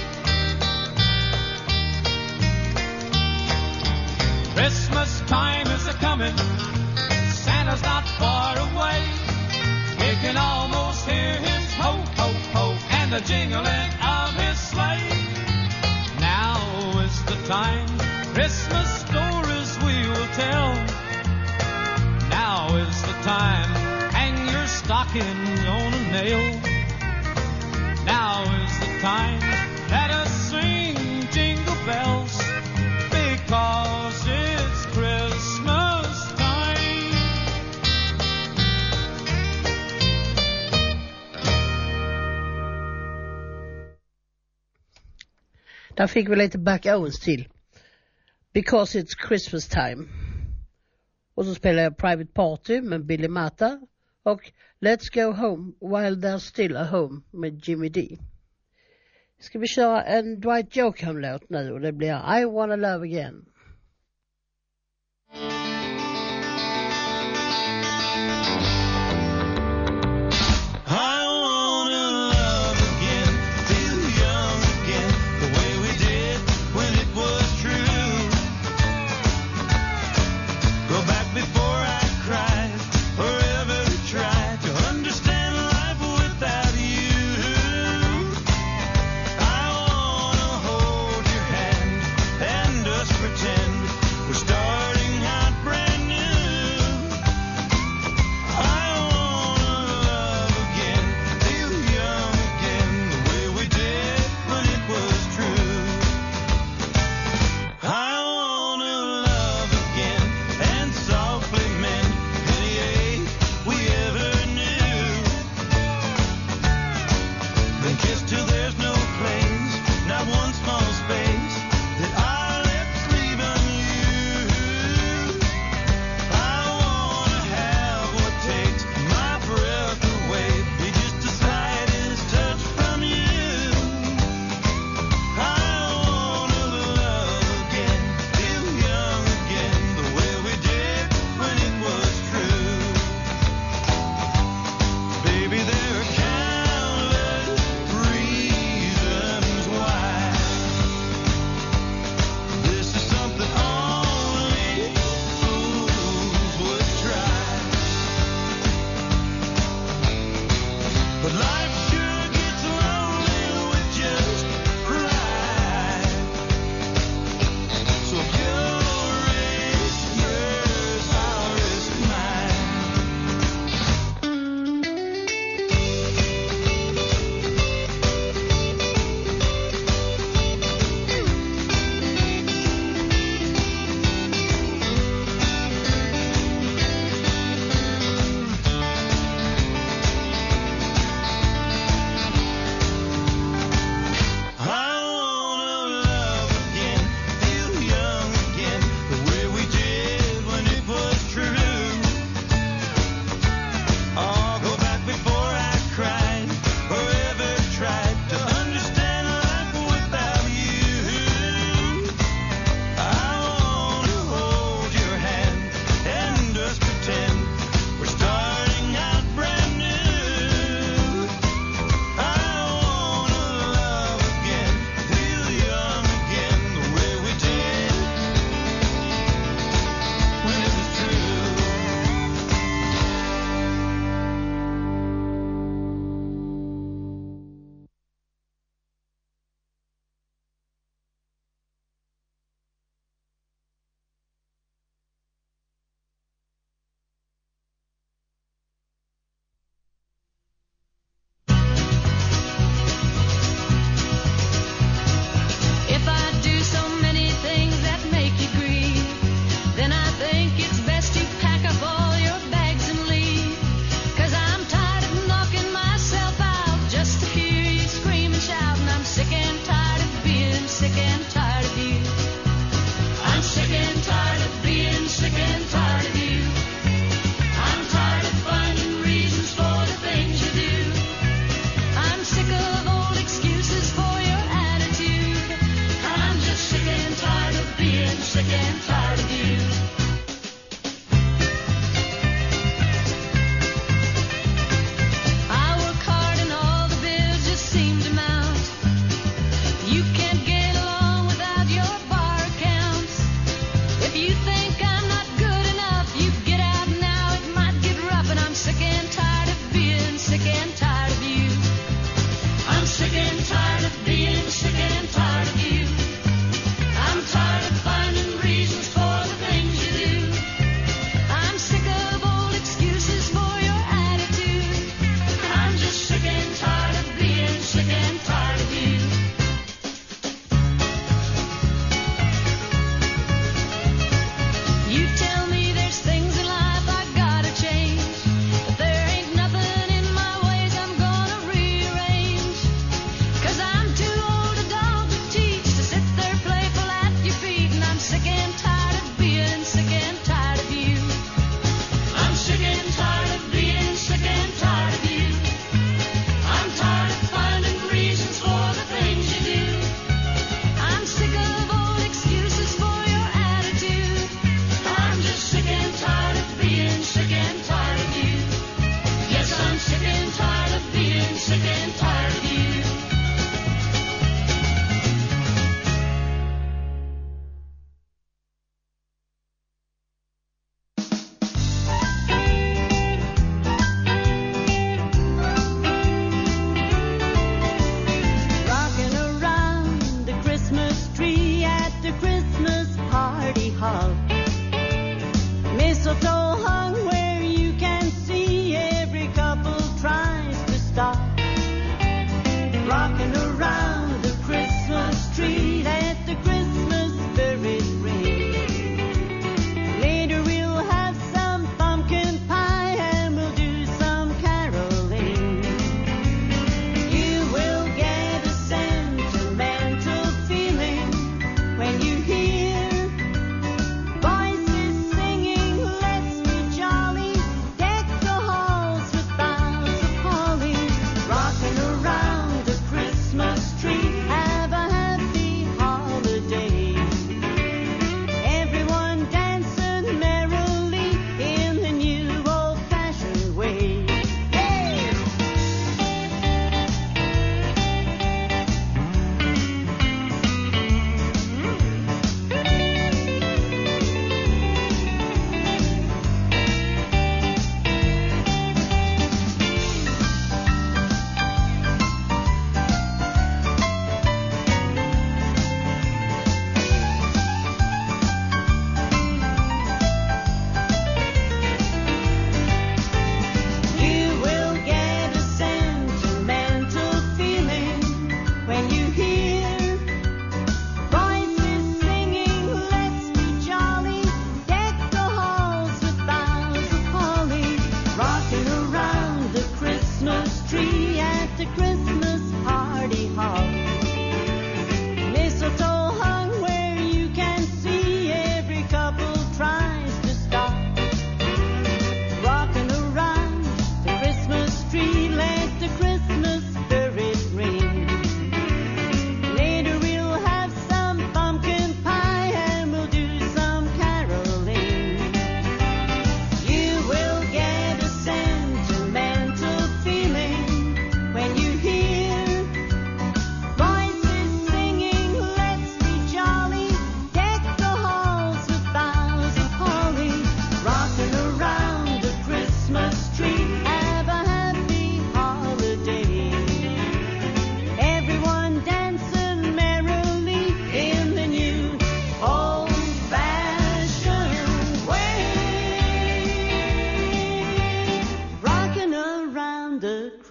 Christmas time is a-comin', Santa's not far away. You can almost hear his ho, ho, ho, and the jingling of his sleigh. Now is the time Christmas stories we will tell. Now is the time hang your stocking on a nail. Now is the time let us sing jingle bells, because it's Christmas time. Där fick vi lite Back Owens till. Because it's Christmas time. Och så spelar jag Private Party med Billy Mata. Och Let's Go Home While There's Still a Home med Jimmy D. Ska vi köra en Dwight Yoakam-låt nu, och det blir I Wanna Love Again. I wanna love again, feel young again, the way we did when it was true. Go back before I cried, or ever tried to understand life without you. I wanna hold your hand and us pretend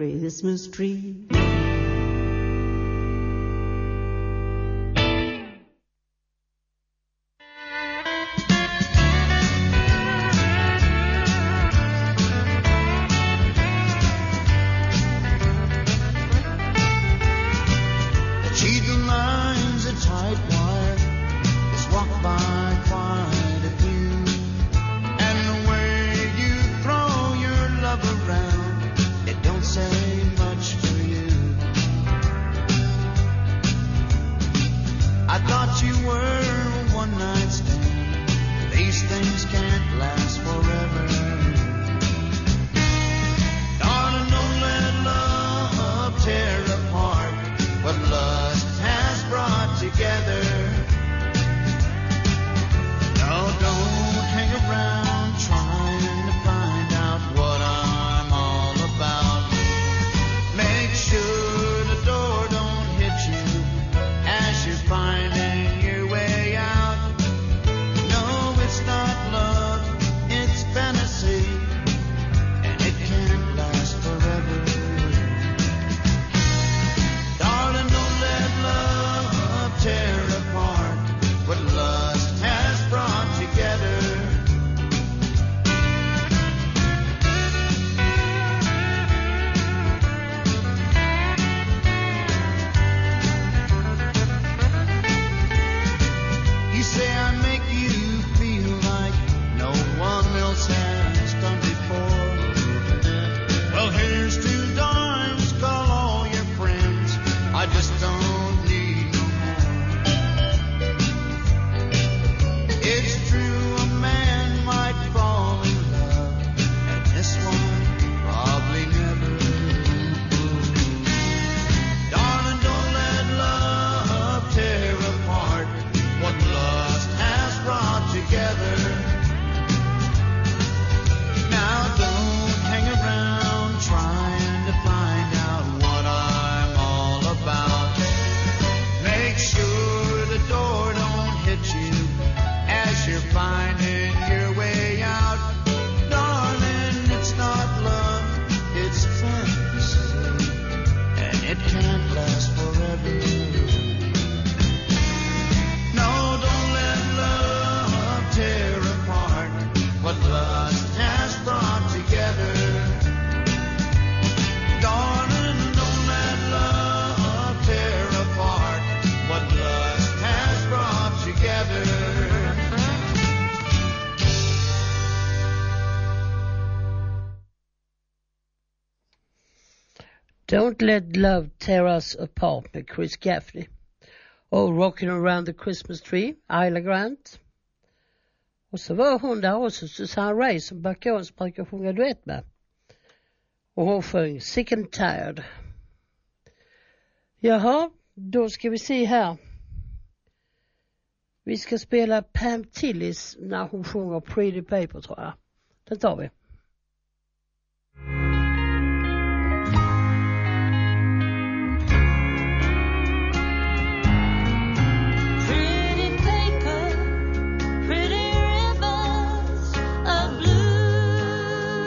Christmas tree. Cheat the lines, a tight wire is walked by quite a few. And the way you throw your love around, it don't say much to you. I thought you were a one night stand. These things can't last forever. Darling, don't let love tear apart what lust has brought together. No, don't hang around trying to find out what I'm all about. Make sure the door don't hit you as you're finding your way out. No, it's not love, it's fantasy, and it can't last forever. Darling, don't let love tear apart what lust has brought together. You say I make you feel like no one else has done before. Well, here's two dimes, call all your friends. I just don't need no more. It's true, a man might fall in love, and this one probably never will. Darling, don't let love tear apart what lust has brought together. Now don't hang around trying to find out what I'm all about. Make sure the door don't hit you as you're finding your way out. Darling, it's not love, it's fantasy, and it can't last forever. No, don't let love tear apart what lust has brought together. Darling, don't let love tear apart what lust has brought together. Don't Let Love Tear Us Apart med Chris Gaffney. Och Rockin' Around the Christmas Tree, Isla Grant. Och så var hon där också, Susanne Ray, som Bacchus brukar sjunga duett med. Och hon sjöng Sick and Tired. Jaha, då ska vi se här. Vi ska spela Pam Tillis när hon sjunger Pretty Paper, tror jag. Den tar vi. Pretty paper, pretty ribbons of blue.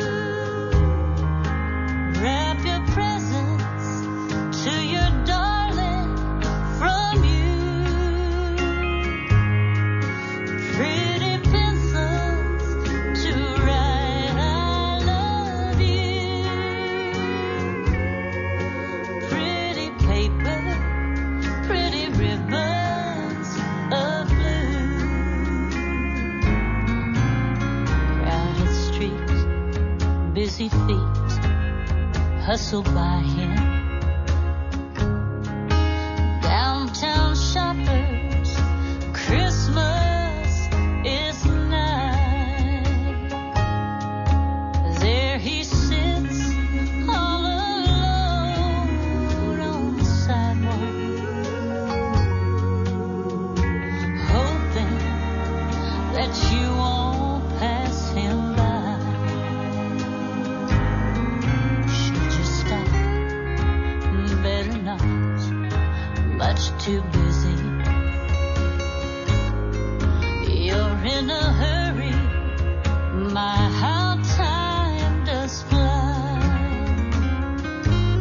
Wrap your presents to your darling from you. Pretty pencils to write I love you. Pretty paper, pretty ribbons of blue. Crowded streets, busy feet, hustle by him. Downtown shoppers, Christmas is nigh. There he sits all alone on the sidewalk, hoping that you won't pass him by. Should you stop? Better not. Much too busy. You're in a hurry. My, how time does fly.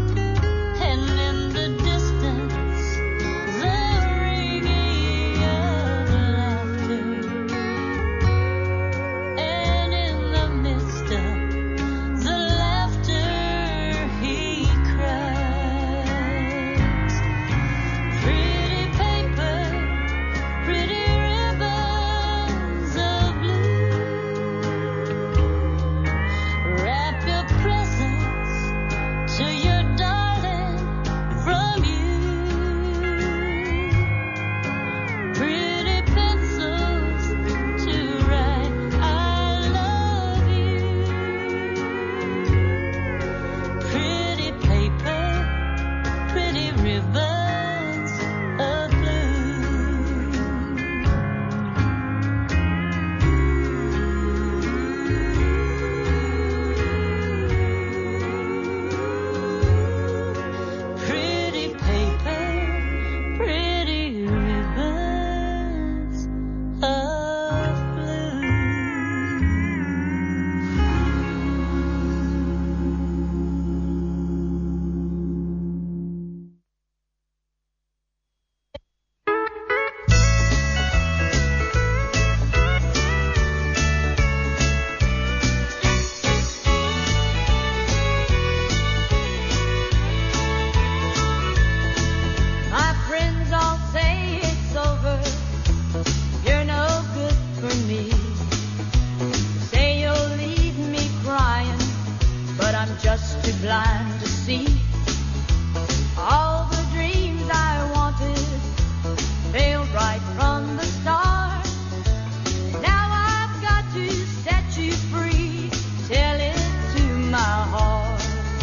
just too blind to see. All the dreams I wanted failed right from the start. Now I've got to set you free, tell it to my heart.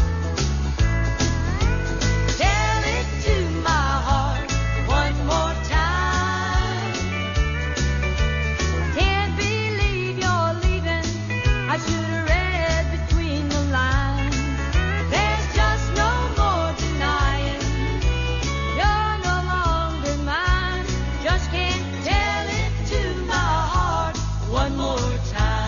Tell it to my heart one more time. Can't believe you're leaving. I should have read between the lines. There's just no more denying you're no longer mine. Just can't tell it to my heart one more time.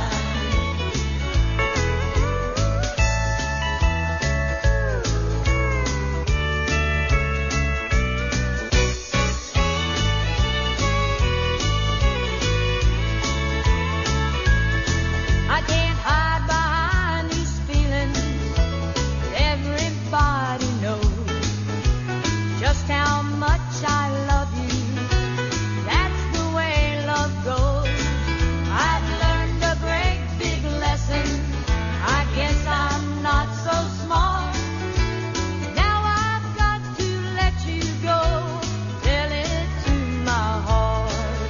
I can't hide behind these feelings. Everybody knows just how much I love you. That's the way love goes. I've learned a great big lesson. I guess I'm not so smart. Now I've got to let you go. Tell it to my heart.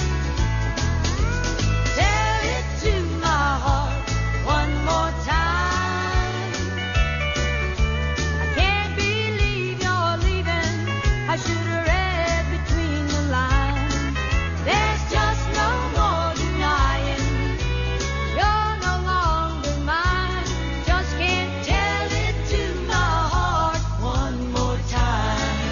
Tell it to my heart one more time. I can't believe you're leaving. I should have read between the lines. There's just no more denying you're no longer mine. Just can't tell it to my heart one more time.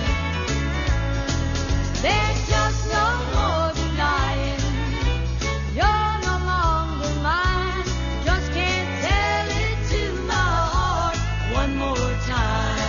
There's just no more denying you're no longer mine. Just can't tell it to my heart one more time.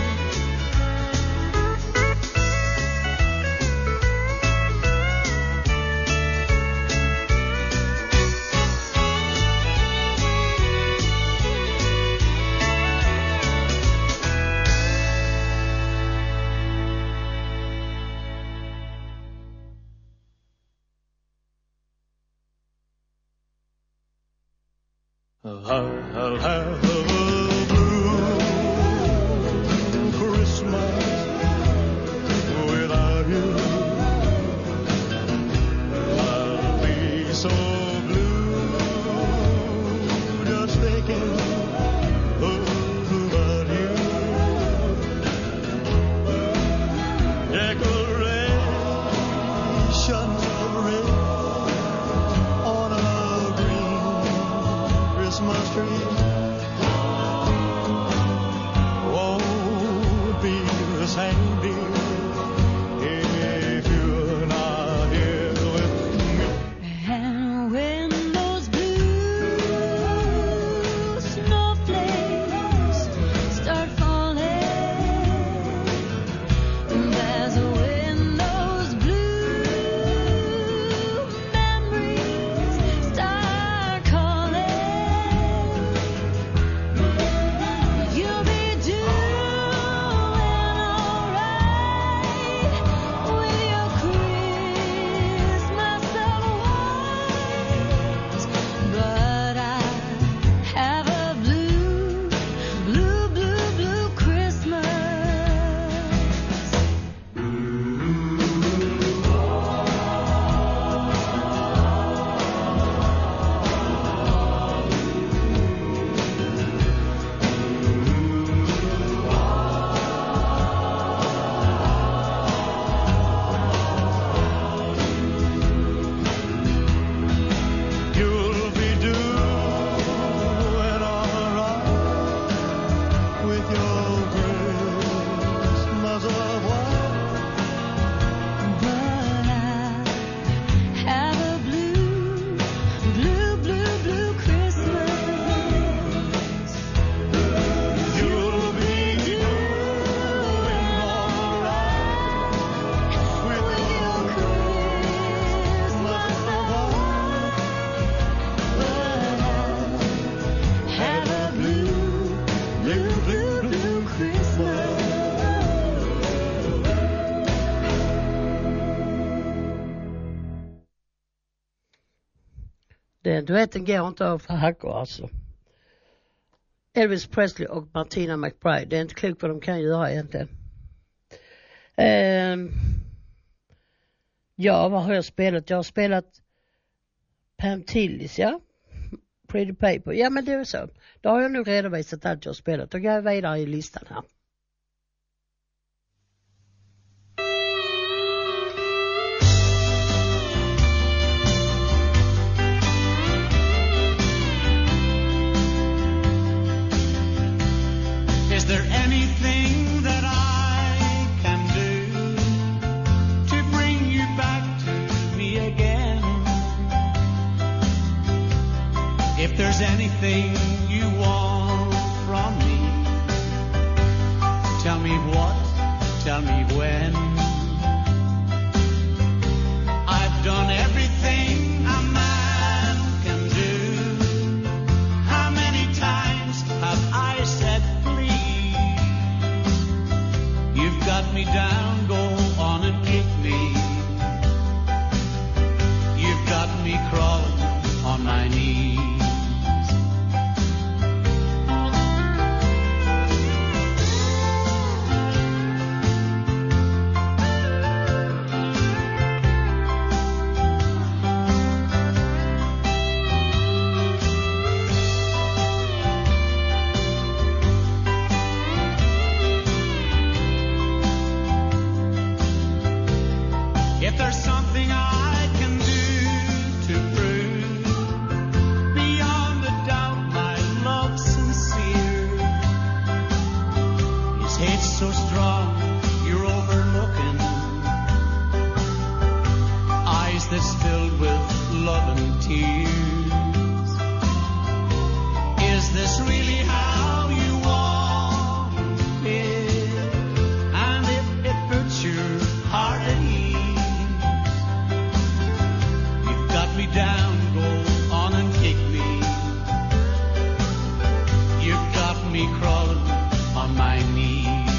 I'll have a blue Christmas without you. I'll be so blue just thinking about you. Decorations of red on a green Christmas tree won't be the same, dear, if you're not here with me. And when those blue snowflakes start falling, there's when those blue memories start calling. You'll be doing alright with your Christmas of white. But I have a blue, blue, blue, blue Christmas. You'll be doing alright with your Christmas of white. But I have a blue, blue, blue, blue Christmas. You'll be doing alright with your Christmas of white. Have a blue, blue, blue, blue Christmas. Den duetten går inte av för hackor alltså. Elvis Presley och Martina McBride. Det är inte klokt vad de kan göra egentligen. Um, ja, vad har jag spelat? Jag har spelat Pam Tillis, ja. Pretty Paper. Ja, men det är så. Då har jag nog redovisat allt jag har spelat. Då går jag vidare i listan här. Is there anything that I can do to bring you back to me again? If there's anything you want from me, tell me what, tell me when. I've done everything a man can do. How many times have I said please? You've got me down, go on and kick me. You've got me crawling on my knees. If there's something I can do to prove beyond a doubt my love's sincere, his hate's so strong you're overlooking eyes that's filled with love and tears. Is this really how you want it? And if it puts your heart at ease, got me down, go on and kick me. You've got me crawling on my knees.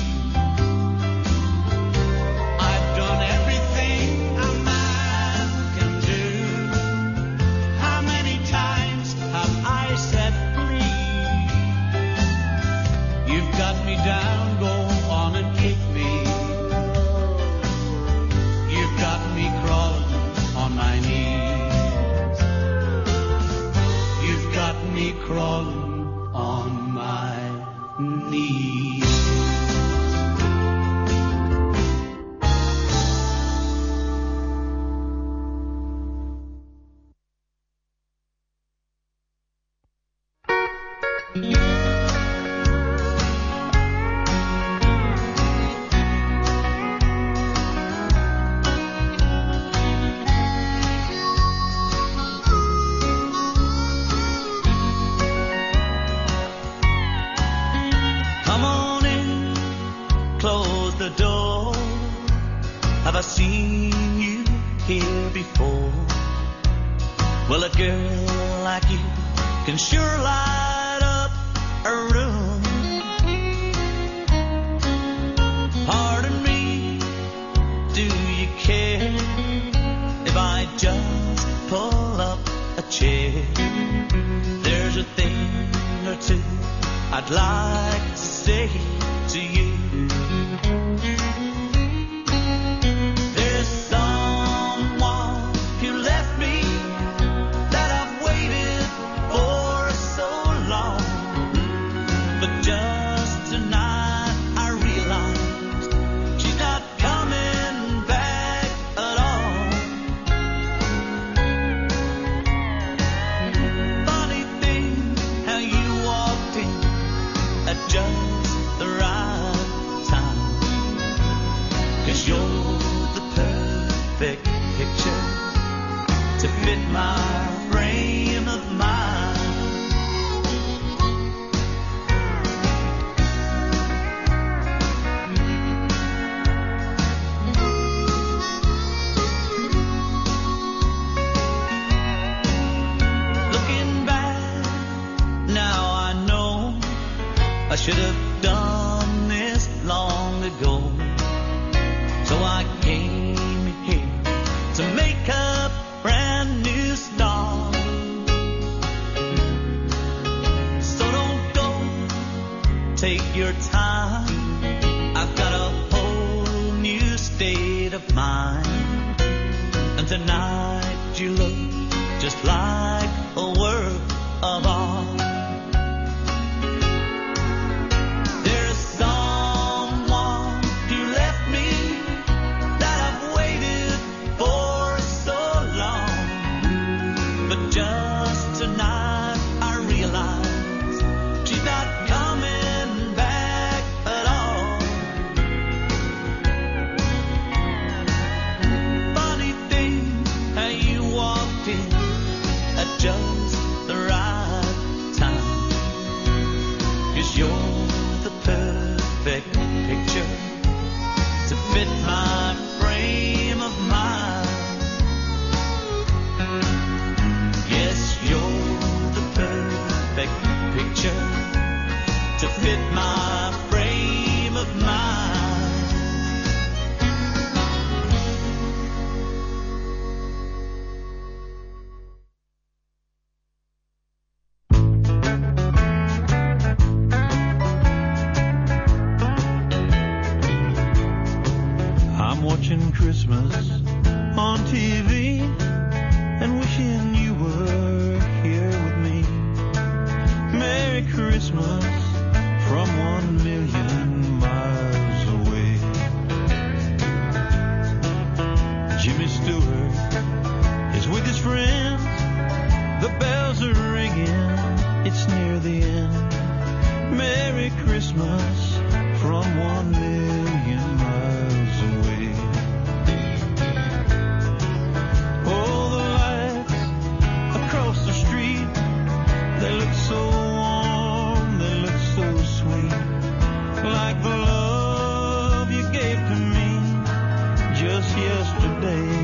I've done everything a man can do. How many times have I said please? You've got me down, go on and kick me. You've got me crawling on my knees. Got me crawling on my knees. Have I seen you here before? Well, a girl like you can sure light up a room. Pardon me, do you care if I just pull up a chair? There's a thing or two I'd like to say to you. Should have done this long ago. So I came here to make a brand new start. So don't go take your time. I've got a whole new state of mind. And tonight you look just like a work of art. There's someone who left me that I've waited for so long. But just tonight I realize she's not coming back at all. Funny thing how you walked in at just the right time. 'Cause you're the perfect picture to fit my frame of mind. Yes, you're the perfect picture to fit my frame of mind. I'm watching Christmas on T V and wishing you were here with me. Merry Christmas from one million miles away. Jimmy Stewart is with his friends. The bells are ringing. It's near the end. Merry Christmas from one million miles away. Oh, the lights across the street, they look so warm, they look so sweet, like the love you gave to me just yesterday.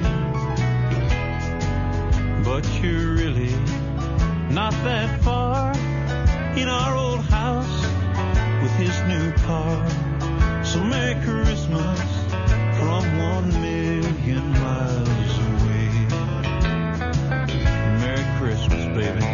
But you're really not that far in our old house with his new car. So Merry Christmas from one million miles away. Merry Christmas, baby.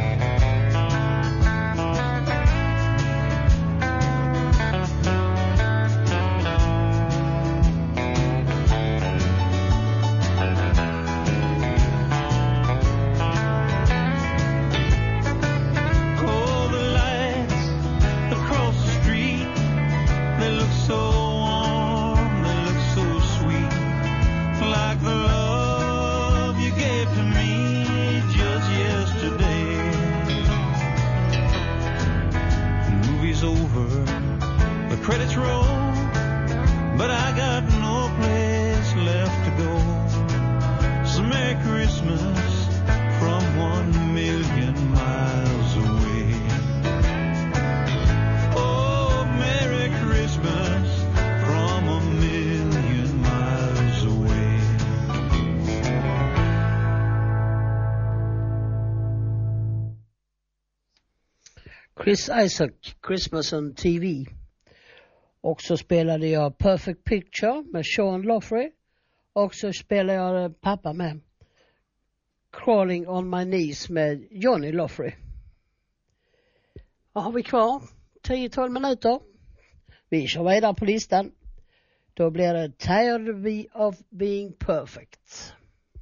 Oh, the lights across the street, they look so warm, they look so sweet, like the love you gave to me just yesterday. The movie's over, the credits roll, but I got no place left to go. So Merry Christmas from one million miles away. Oh, Merry Christmas from a million miles away. Chris Isaac, Christmas on T V. Och så spelade jag Perfect Picture med Sean Loffrey. Och så spelade jag pappa med Crawling on my knees med Johnny Loffrey. Vad har vi kvar? tio tolv minuter. Vi kör vidare på listan. Då blir det Tired of Being Perfect.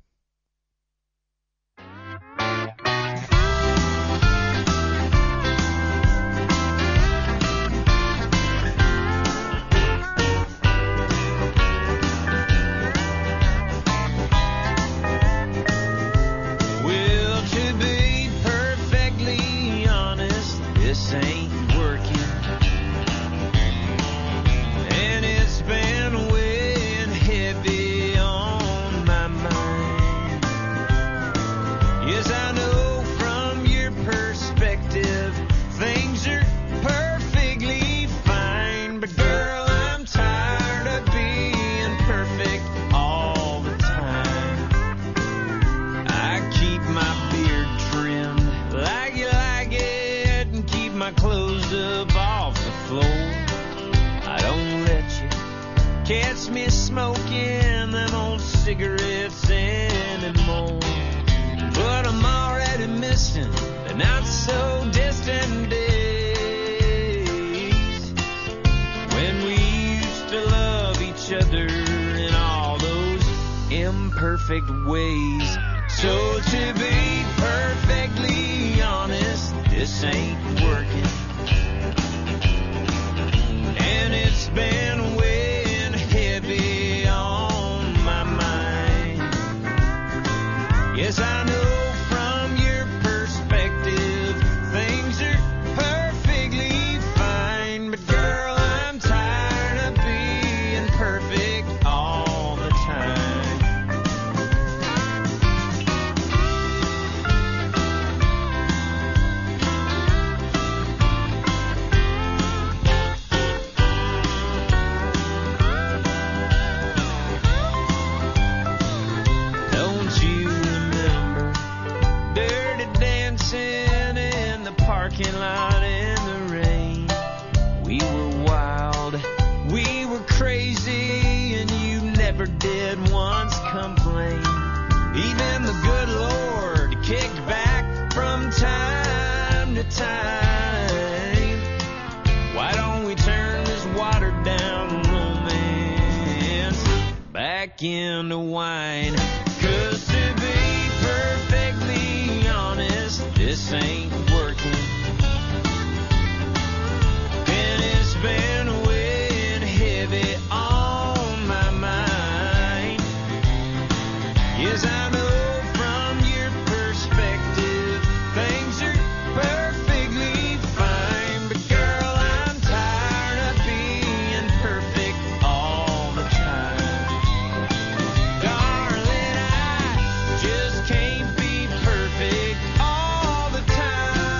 Well, to be perfectly honest, this ain't working. And it's been weighing heavy on my mind. Yes, I know from your perspective, things are perfectly fine. But girl, I'm tired of being perfect all the time. I keep my beard trimmed like you like it and keep my clothes up off the floor. I don't let you catch me smoking them old cigarettes anymore. But I'm already missing the not so distant days. perfect ways. So to be perfectly honest, this ain't working. And it's been weighing heavy on my mind. Yes, I know from your perspective things are perfectly fine. But girl, I'm tired of being perfect all the time. Don't you remember dirty dancing in the parking lot in the rain? We were wild, we were crazy, and you never did once complain. Even the good Lord kicked back from time to time. Why don't we turn this watered down romance back into wine? 'Cause to be perfectly honest, this ain't working. And it's been weighing heavy on my mind. Yes, I know from your perspective things are perfectly fine. But girl, I'm tired of being perfect all the time. Darling, I just can't be perfect all the time.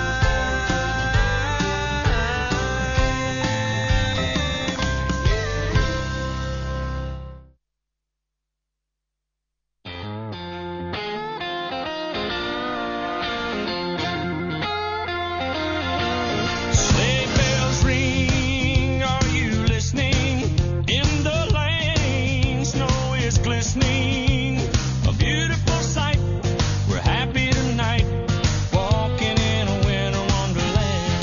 Sleigh bells ring, are you listening? In the lane, snow is glistening. A beautiful sight, we're happy tonight, walking in a winter wonderland.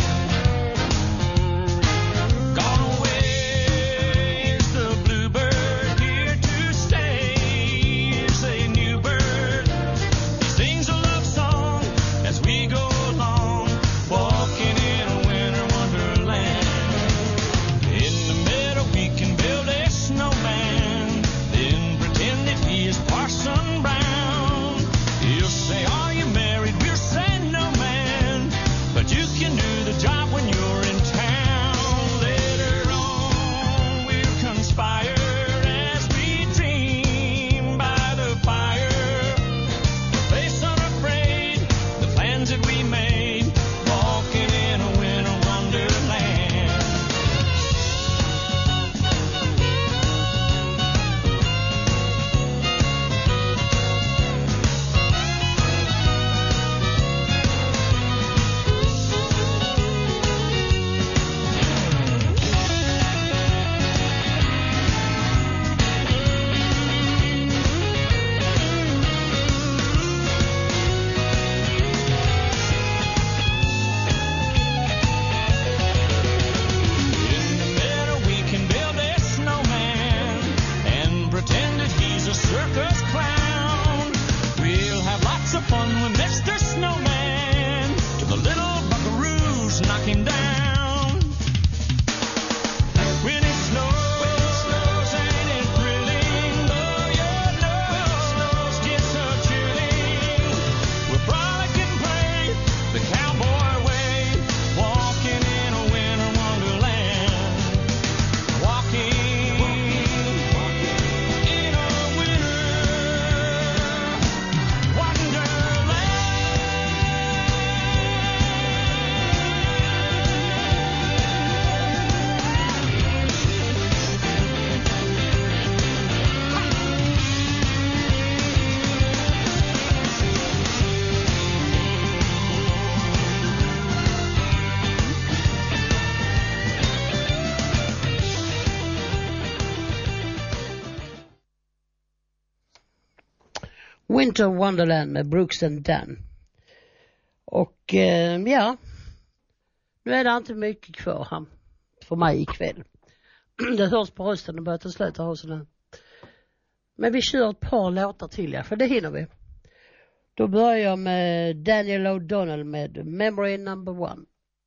Gone away is the bluebird, here to stay is a new bird. He sings a love song as we go along, walking in a winter wonderland. In the meadow we can build a snowman, then pretend that he is Parson Brown. He'll say, are you married? We'll say, no man, but you can do the job when you're in town. Later on we'll conspire as we dream by the fire, face unafraid the plans that we made, walking in a winter wonderland. In the meadow we can build a snowman and pretend that he's a circus clown. We'll have lots of fun with Mister Snowman, till the little buckaroos knock him down. When it snows, ain't it thrilling? Though your nose gets so chilling, we'll frolic and play the cowboy way, walking in a winter wonderland. Walking in a winter wonderland. Winter Wonderland med Brooks and Dunn. Och eh, ja, nu är det inte mycket kvar här för mig ikväll. Det hörs på rösten och börjar till slut ha sådana Men vi kör ett par låtar till, ja, för det hinner vi. Då börjar jag med Daniel O'Donnell med Memory Number One.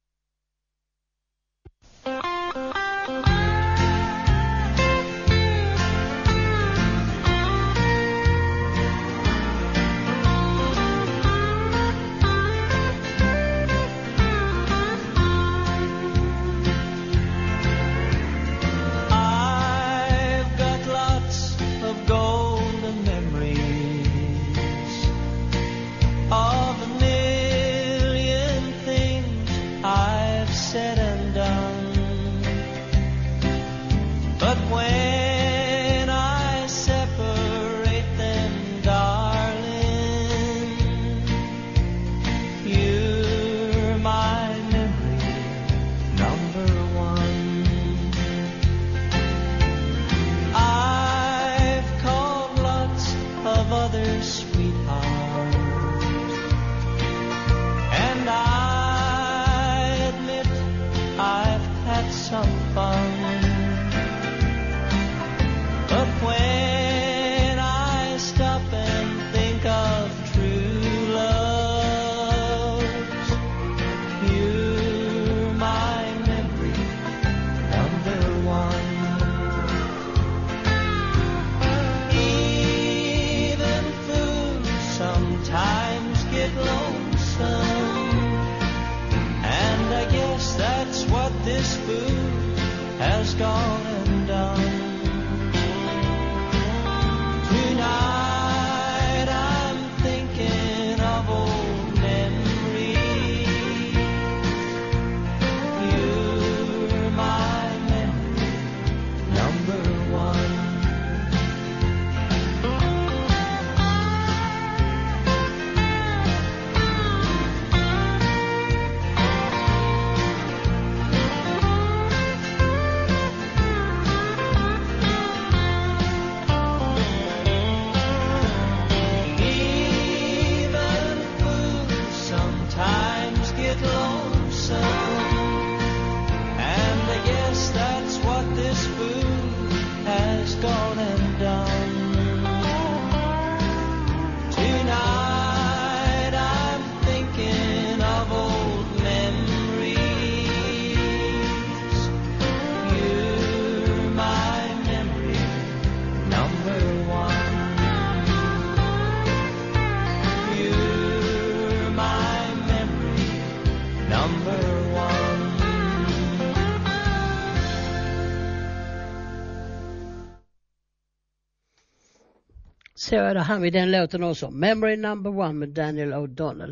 Så är det han vid den låten också. Memory Number One med Daniel O'Donnell.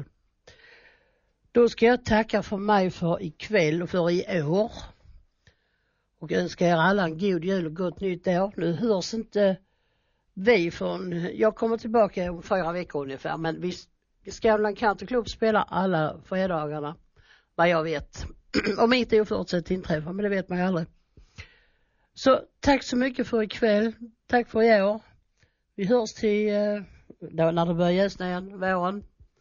Då ska jag tacka för mig för ikväll och för i år. Och önska er alla en god jul och gott nytt år. Nu hörs inte vi från... Jag kommer tillbaka om fyra veckor ungefär. Men vi, Skavlan Country Club spelar alla fredagarna. Vad jag vet. Om inte oförutsett inträffar, men det vet man ju aldrig. Så tack så mycket för ikväll. Tack för i år. Vi hörs till eh, då när det börjar jäsna igen, våren.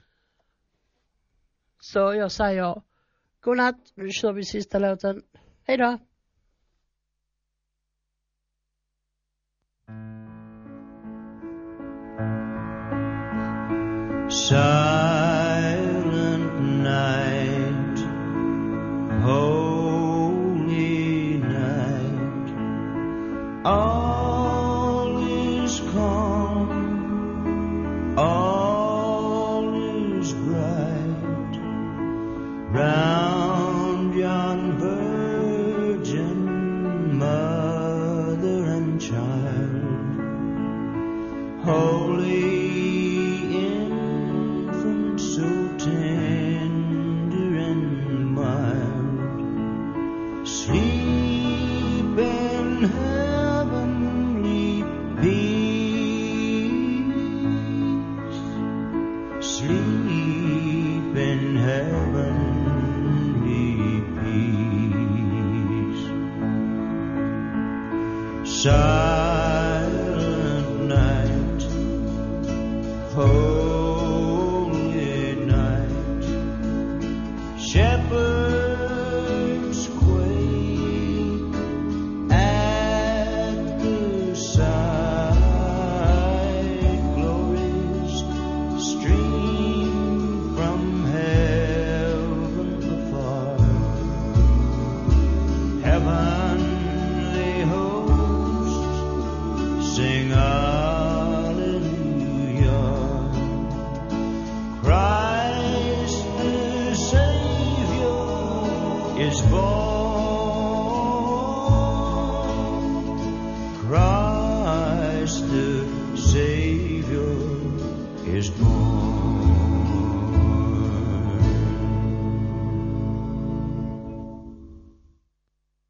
Så jag säger godnatt. Nu kör vi sista låten. Hej då! Silent night, holy night, all is calm, all is bright, round yon virgin mother and child, holy silent night, holy night, shepherds quake at the sight is born. Christ the Savior is born.